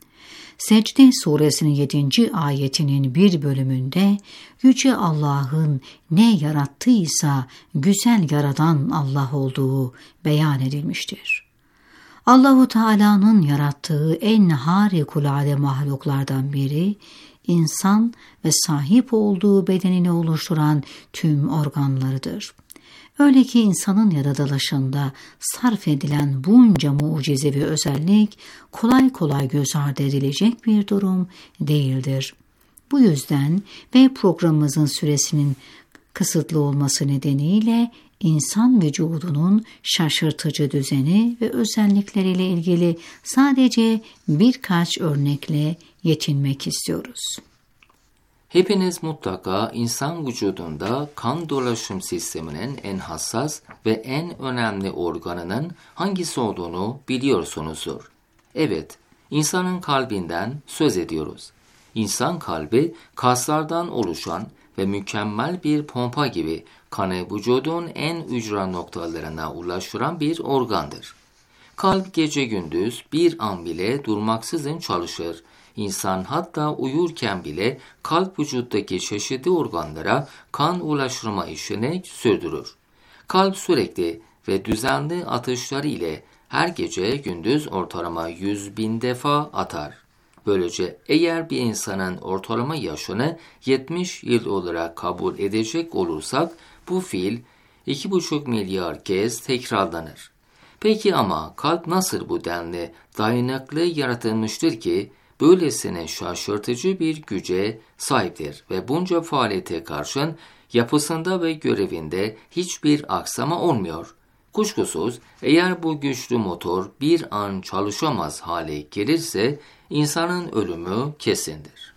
Secde suresinin 7. ayetinin bir bölümünde Yüce Allah'ın ne yarattıysa güzel yaradan Allah olduğu beyan edilmiştir. Allahu Teala'nın yarattığı en harikulade mahluklardan biri, insan ve sahip olduğu bedenini oluşturan tüm organlarıdır. Öyle ki insanın yaratılışında sarf edilen bunca mucizevi özellik kolay kolay göz ardı edilecek bir durum değildir. Bu yüzden ve programımızın süresinin kısıtlı olması nedeniyle insan vücudunun şaşırtıcı düzeni ve özellikleriyle ilgili sadece birkaç örnekle yetinmek istiyoruz. Hepiniz mutlaka insan vücudunda kan dolaşım sisteminin en hassas ve en önemli organının hangisi olduğunu biliyorsunuzdur. Evet, insanın kalbinden söz ediyoruz. İnsan kalbi kaslardan oluşan ve mükemmel bir pompa gibi kanı vücudun en ücra noktalarına ulaştıran bir organdır. Kalp gece gündüz bir an bile durmaksızın çalışır. İnsan hatta uyurken bile kalp vücuttaki çeşitli organlara kan ulaştırma işini sürdürür. Kalp sürekli ve düzenli atışları ile her gece gündüz ortalama 100.000 defa atar. Böylece eğer bir insanın ortalama yaşını 70 yıl olarak kabul edecek olursak bu fiil 2,5 milyar kez tekrarlanır. Peki ama kalp nasıl bu denli dayanıklı yaratılmıştır ki böylesine şaşırtıcı bir güce sahiptir ve bunca faaliyete karşın yapısında ve görevinde hiçbir aksama olmuyor. Kuşkusuz eğer bu güçlü motor bir an çalışamaz hale gelirse insanın ölümü kesindir.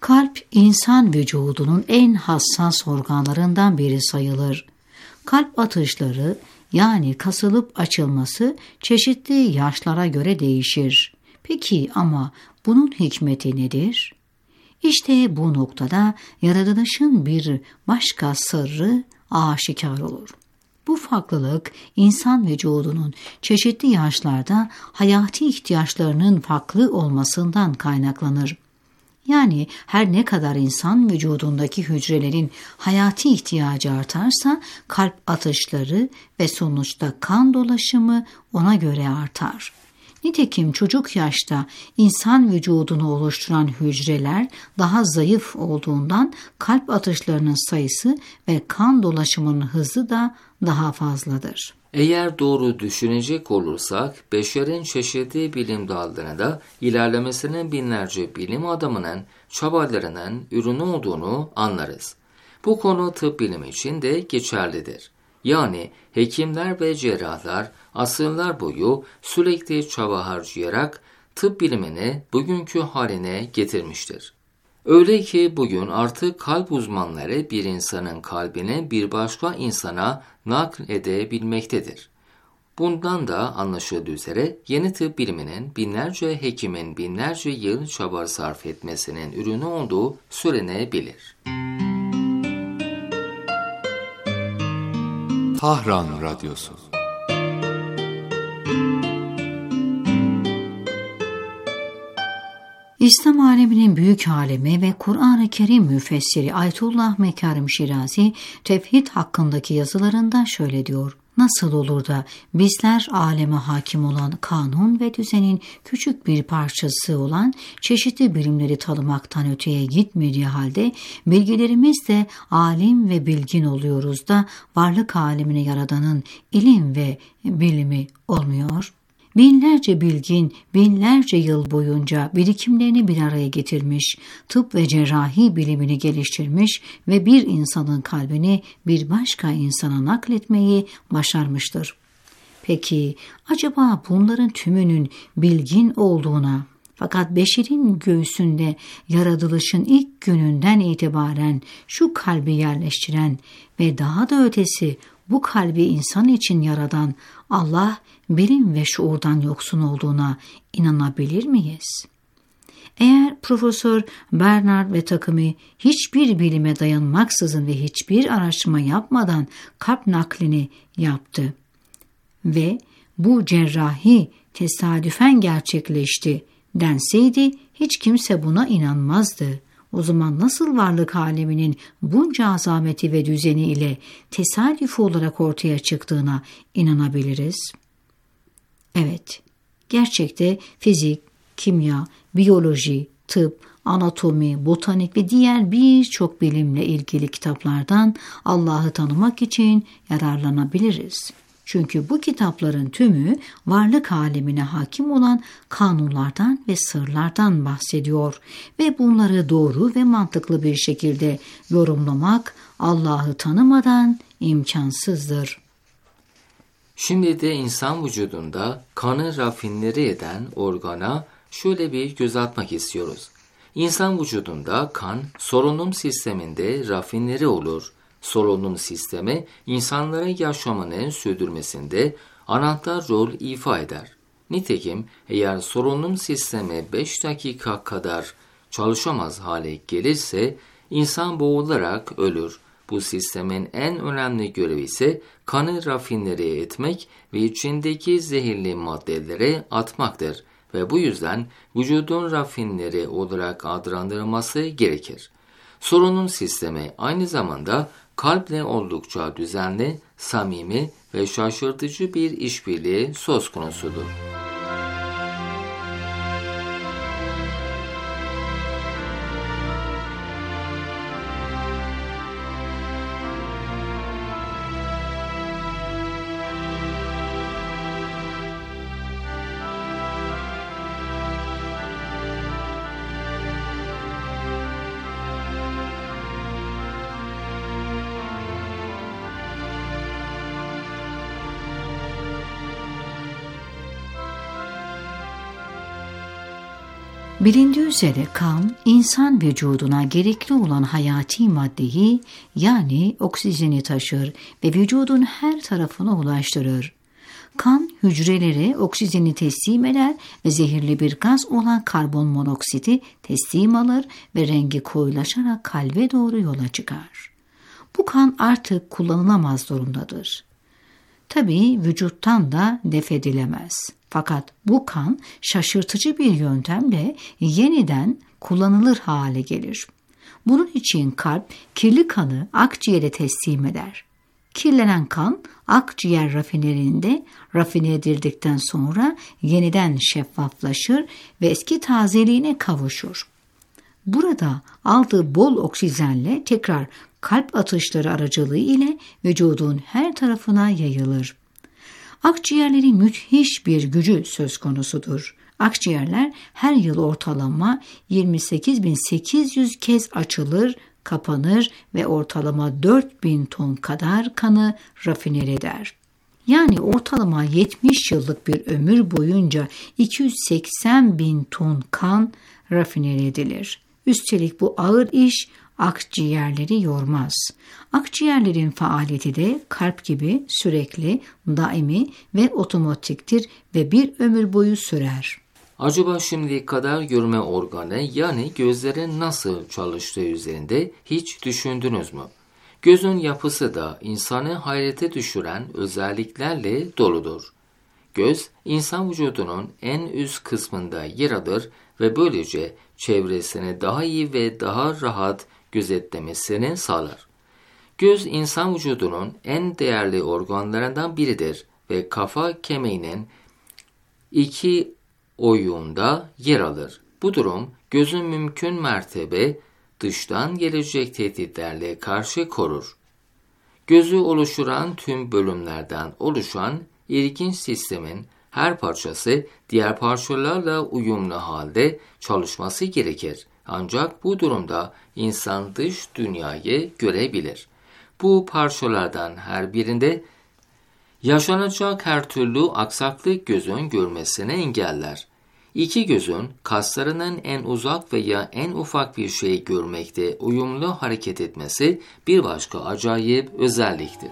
Kalp, insan vücudunun en hassas organlarından biri sayılır. Kalp atışları, yani kasılıp açılması çeşitli yaşlara göre değişir. Peki ama bunun hikmeti nedir? İşte bu noktada yaratılışın bir başka sırrı aşikar olur. Bu farklılık insan vücudunun çeşitli yaşlarda hayati ihtiyaçlarının farklı olmasından kaynaklanır. Yani her ne kadar insan vücudundaki hücrelerin hayati ihtiyacı artarsa kalp atışları ve sonuçta kan dolaşımı ona göre artar. Nitekim çocuk yaşta insan vücudunu oluşturan hücreler daha zayıf olduğundan kalp atışlarının sayısı ve kan dolaşımının hızı da daha fazladır. Eğer doğru düşünecek olursak, beşerin çeşitli bilim dallarında ilerlemesinin binlerce bilim adamının çabalarının ürünü olduğunu anlarız. Bu konu tıp bilimi için de geçerlidir. Yani hekimler ve cerrahlar asırlar boyu sürekli çaba harcayarak tıp bilimini bugünkü haline getirmiştir. Öyle ki bugün artık kalp uzmanları bir insanın kalbini bir başka insana nakledebilmektedir. Bundan da anlaşıldığı üzere yeni tıp biliminin binlerce hekimin binlerce yıl çaba sarf etmesinin ürünü olduğu söylenebilir. Tahran Radyosu. İslam aleminin büyük alimi ve Kur'an-ı Kerim müfessiri Ayetullah Mekarim Şirazi, tevhid hakkındaki yazılarında şöyle diyor: Nasıl olur da bizler aleme hakim olan kanun ve düzenin küçük bir parçası olan çeşitli bilimleri tanımaktan öteye gitmediği halde bilgilerimiz de alim ve bilgin oluyoruz da varlık alemini yaradanın ilim ve bilimi olmuyor? Binlerce bilgin, binlerce yıl boyunca birikimlerini bir araya getirmiş, tıp ve cerrahi bilimini geliştirmiş ve bir insanın kalbini bir başka insana nakletmeyi başarmıştır. Peki, acaba bunların tümünün bilgin olduğuna, fakat beşerin göğsünde yaratılışın ilk gününden itibaren şu kalbi yerleştiren ve daha da ötesi bu kalbi insan için yaradan Allah, bilim ve şuurdan yoksun olduğuna inanabilir miyiz? Eğer Profesör Bernard ve takımı hiçbir bilime dayanmaksızın ve hiçbir araştırma yapmadan kalp naklini yaptı ve bu cerrahi tesadüfen gerçekleşti denseydi hiç kimse buna inanmazdı. O zaman nasıl varlık aleminin bunca azameti ve düzeni ile tesadüf olarak ortaya çıktığına inanabiliriz? Evet, gerçekte fizik, kimya, biyoloji, tıp, anatomi, botanik ve diğer birçok bilimle ilgili kitaplardan Allah'ı tanımak için yararlanabiliriz. Çünkü bu kitapların tümü varlık alemine hakim olan kanunlardan ve sırlardan bahsediyor ve bunları doğru ve mantıklı bir şekilde yorumlamak Allah'ı tanımadan imkansızdır. Şimdi de insan vücudunda kanı rafinleri eden organa şöyle bir göz atmak istiyoruz. İnsan vücudunda kan solunum sisteminde rafinleri olur. Solunum sistemi insanların yaşamını sürdürmesinde anahtar rol ifa eder. Nitekim eğer solunum sistemi 5 dakika kadar çalışamaz hale gelirse insan boğularak ölür. Bu sistemin en önemli görevi ise kanı rafinleri etmek ve içindeki zehirli maddeleri atmaktır ve bu yüzden vücudun rafinleri olarak adlandırılması gerekir. Solunum sistemi aynı zamanda kalple oldukça düzenli, samimi ve şaşırtıcı bir işbirliği söz konusudur. Bilindiği üzere kan, insan vücuduna gerekli olan hayati maddeyi yani oksijeni taşır ve vücudun her tarafına ulaştırır. Kan hücrelere oksijeni teslim eder ve zehirli bir gaz olan karbon monoksiti teslim alır ve rengi koyulaşarak kalbe doğru yola çıkar. Bu kan artık kullanılamaz durumdadır. Tabii vücuttan da def edilemez. Fakat bu kan şaşırtıcı bir yöntemle yeniden kullanılır hale gelir. Bunun için kalp kirli kanı akciğere teslim eder. Kirlenen kan akciğer rafinerinde rafine edildikten sonra yeniden şeffaflaşır ve eski tazeliğine kavuşur. Burada aldığı bol oksijenle tekrar kalp atışları aracılığı ile vücudun her tarafına yayılır. Akciğerlerin müthiş bir gücü söz konusudur. Akciğerler her yıl ortalama 28.800 kez açılır, kapanır ve ortalama 4.000 ton kadar kanı rafine eder. Yani ortalama 70 yıllık bir ömür boyunca 280.000 ton kan rafine edilir. Üstelik bu ağır iş akciğerleri yormaz. Akciğerlerin faaliyeti de kalp gibi sürekli, daimi ve otomatiktir ve bir ömür boyu sürer. Acaba şimdiye kadar görme organı yani gözlerin nasıl çalıştığı üzerinde hiç düşündünüz mü? Gözün yapısı da insanı hayrete düşüren özelliklerle doludur. Göz, insan vücudunun en üst kısmında yer alır ve böylece çevresini daha iyi ve daha rahat gözetlemesini sağlar. Göz, insan vücudunun en değerli organlarından biridir ve kafa kemiğinin iki oyuğunda yer alır. Bu durum, gözün mümkün mertebe dıştan gelecek tehditlerle karşı korur. Gözü oluşturan tüm bölümlerden oluşan ilginç sistemin her parçası diğer parçalarla uyumlu halde çalışması gerekir. Ancak bu durumda insan dış dünyayı görebilir. Bu parçalardan her birinde yaşanacak her türlü aksaklık gözün görmesini engeller. İki gözün kaslarının en uzak veya en ufak bir şey görmekte uyumlu hareket etmesi bir başka acayip özelliktir.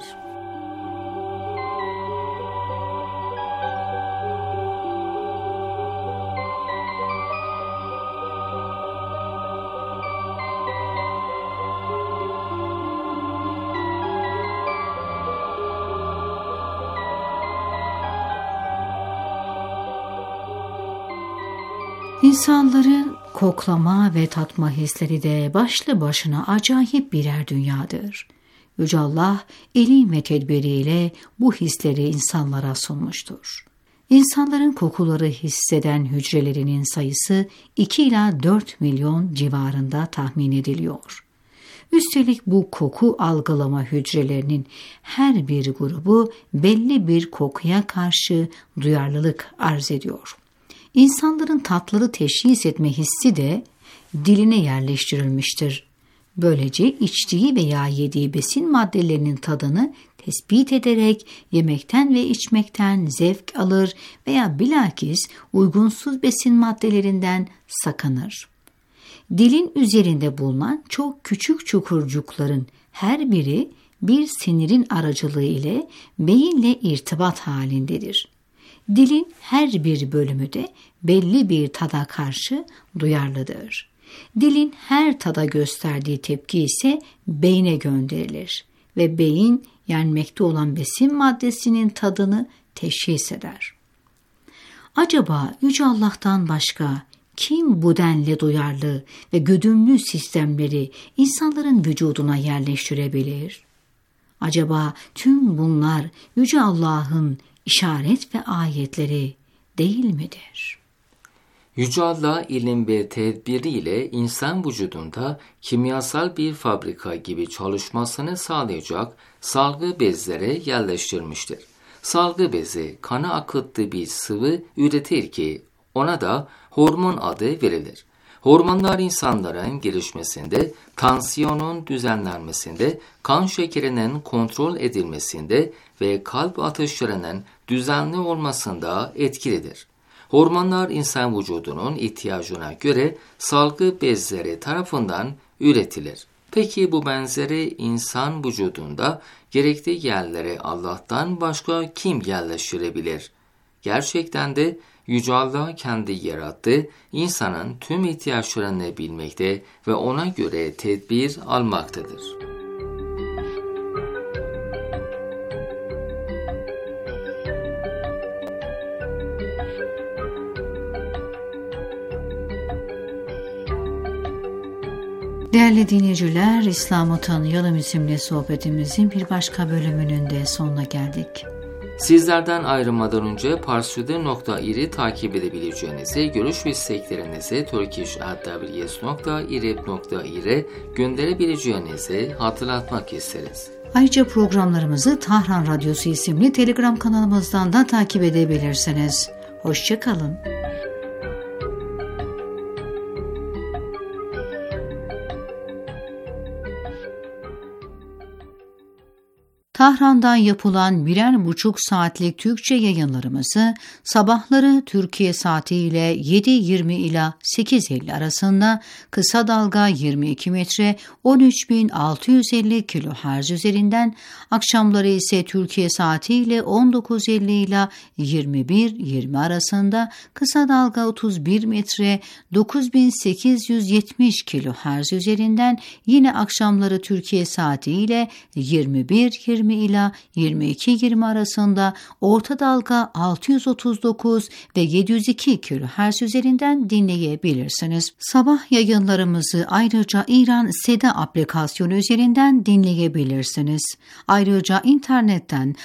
İnsanların koklama ve tatma hisleri de başlı başına acayip birer dünyadır. Yüce Allah ilim ve tedbiriyle bu hisleri insanlara sunmuştur. İnsanların kokuları hisseden hücrelerinin sayısı 2 ila 4 milyon civarında tahmin ediliyor. Üstelik bu koku algılama hücrelerinin her bir grubu belli bir kokuya karşı duyarlılık arz ediyor. İnsanların tatları teşhis etme hissi de diline yerleştirilmiştir. Böylece içtiği veya yediği besin maddelerinin tadını tespit ederek yemekten ve içmekten zevk alır veya bilakis uygunsuz besin maddelerinden sakınır. Dilin üzerinde bulunan çok küçük çukurcukların her biri bir sinirin aracılığı ile beyinle irtibat halindedir. Dilin her bir bölümü de belli bir tada karşı duyarlıdır. Dilin her tada gösterdiği tepki ise beyne gönderilir ve beyin yenmekte olan besin maddesinin tadını teşhis eder. Acaba Yüce Allah'tan başka kim bu denli duyarlı ve güdümlü sistemleri insanların vücuduna yerleştirebilir? Acaba tüm bunlar Yüce Allah'ın işaret ve ayetleri değil midir? Yüce Allah ilim ve tedbiriyle insan vücudunda kimyasal bir fabrika gibi çalışmasını sağlayacak salgı bezleri yerleştirmiştir. Salgı bezi kana akıttığı bir sıvı üretir ki ona da hormon adı verilir. Hormonlar insanların gelişmesinde, tansiyonun düzenlenmesinde, kan şekerinin kontrol edilmesinde ve kalp atışlarının düzenli olmasında etkilidir. Hormonlar insan vücudunun ihtiyacına göre salgı bezleri tarafından üretilir. Peki bu benzeri insan vücudunda gerektiği yerlere Allah'tan başka kim yerleştirebilir? Gerçekten de Yüce Allah kendi yarattığı insanın tüm ihtiyaçlarını bilmekte ve ona göre tedbir almaktadır. Değerli dinleyiciler, İslam'ı Tanıyalım isimli sohbetimizin bir başka bölümünün de sonuna geldik. Sizlerden ayrılmadan önce parsude.ir'i takip edebileceğinizi, görüş ve isteklerinizi turkish@ws.irib.ir'e gönderebileceğinizi hatırlatmak isteriz. Ayrıca programlarımızı Tahran Radyosu isimli Telegram kanalımızdan da takip edebilirsiniz. Hoşça kalın. Tahran'dan yapılan 1,5 saatlik Türkçe yayınlarımızı sabahları Türkiye saatiyle 7.20 ila 8.50 arasında kısa dalga 22 metre 13.650 kHz üzerinden, akşamları ise Türkiye saatiyle 19.50 ila 21.20 arasında kısa dalga 31 metre 9.870 kHz üzerinden, yine akşamları Türkiye saatiyle 21.20 ila 22.20 arasında orta dalga 639 ve 702 kHz üzerinden dinleyebilirsiniz. Sabah yayınlarımızı ayrıca İran Seda aplikasyonu üzerinden dinleyebilirsiniz. Ayrıca internetten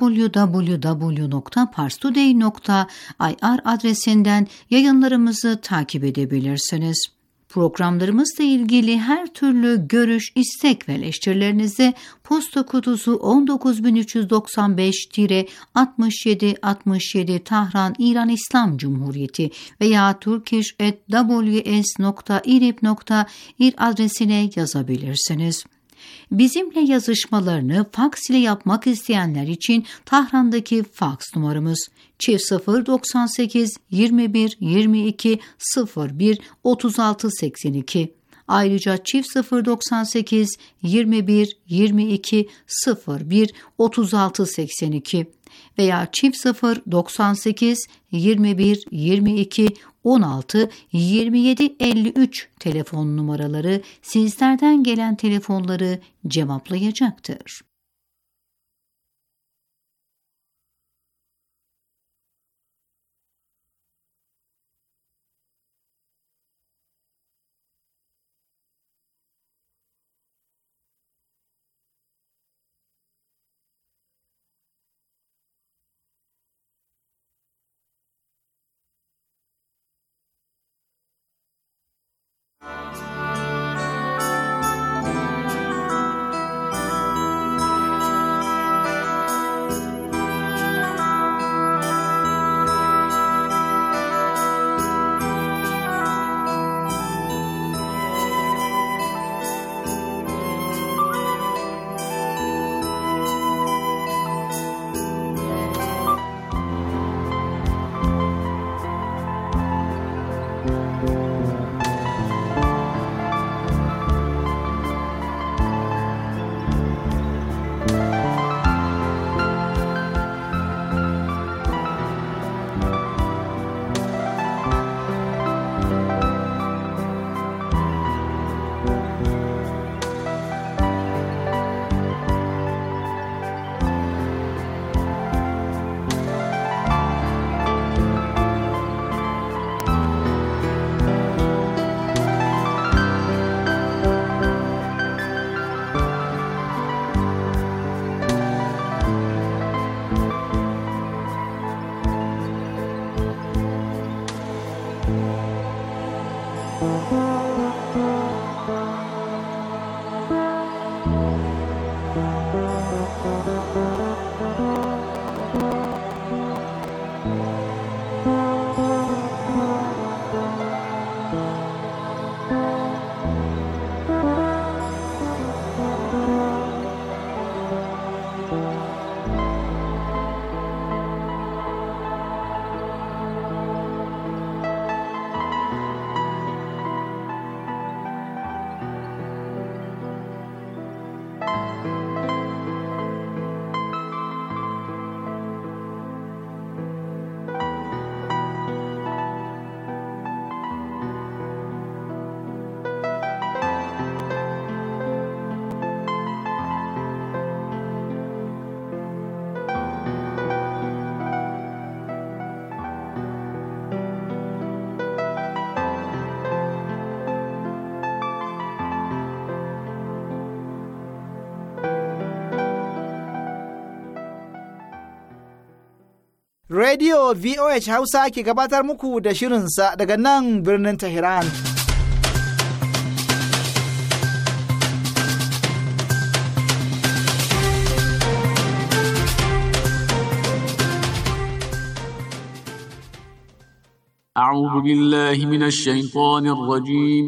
www.parstoday.ir adresinden yayınlarımızı takip edebilirsiniz. Programlarımızla ilgili her türlü görüş, istek ve eleştirilerinizi posta kutusu 19395-6767 Tahran, İran İslam Cumhuriyeti veya turkish@ws.irib.ir adresine yazabilirsiniz. Bizimle yazışmalarını faks ile yapmak isteyenler için Tahran'daki faks numaramız 098 21 22 01 36 82. Ayrıca 098 21 22 01 36 82 veya 098 21 22 16 27 53 telefon numaraları sizlerden gelen telefonları cevaplayacaktır. Radio VOH Hausa ke gabatar muku da shirinsa daga nan birnin Tehran. أعوذ بالله من الشيطان الرجيم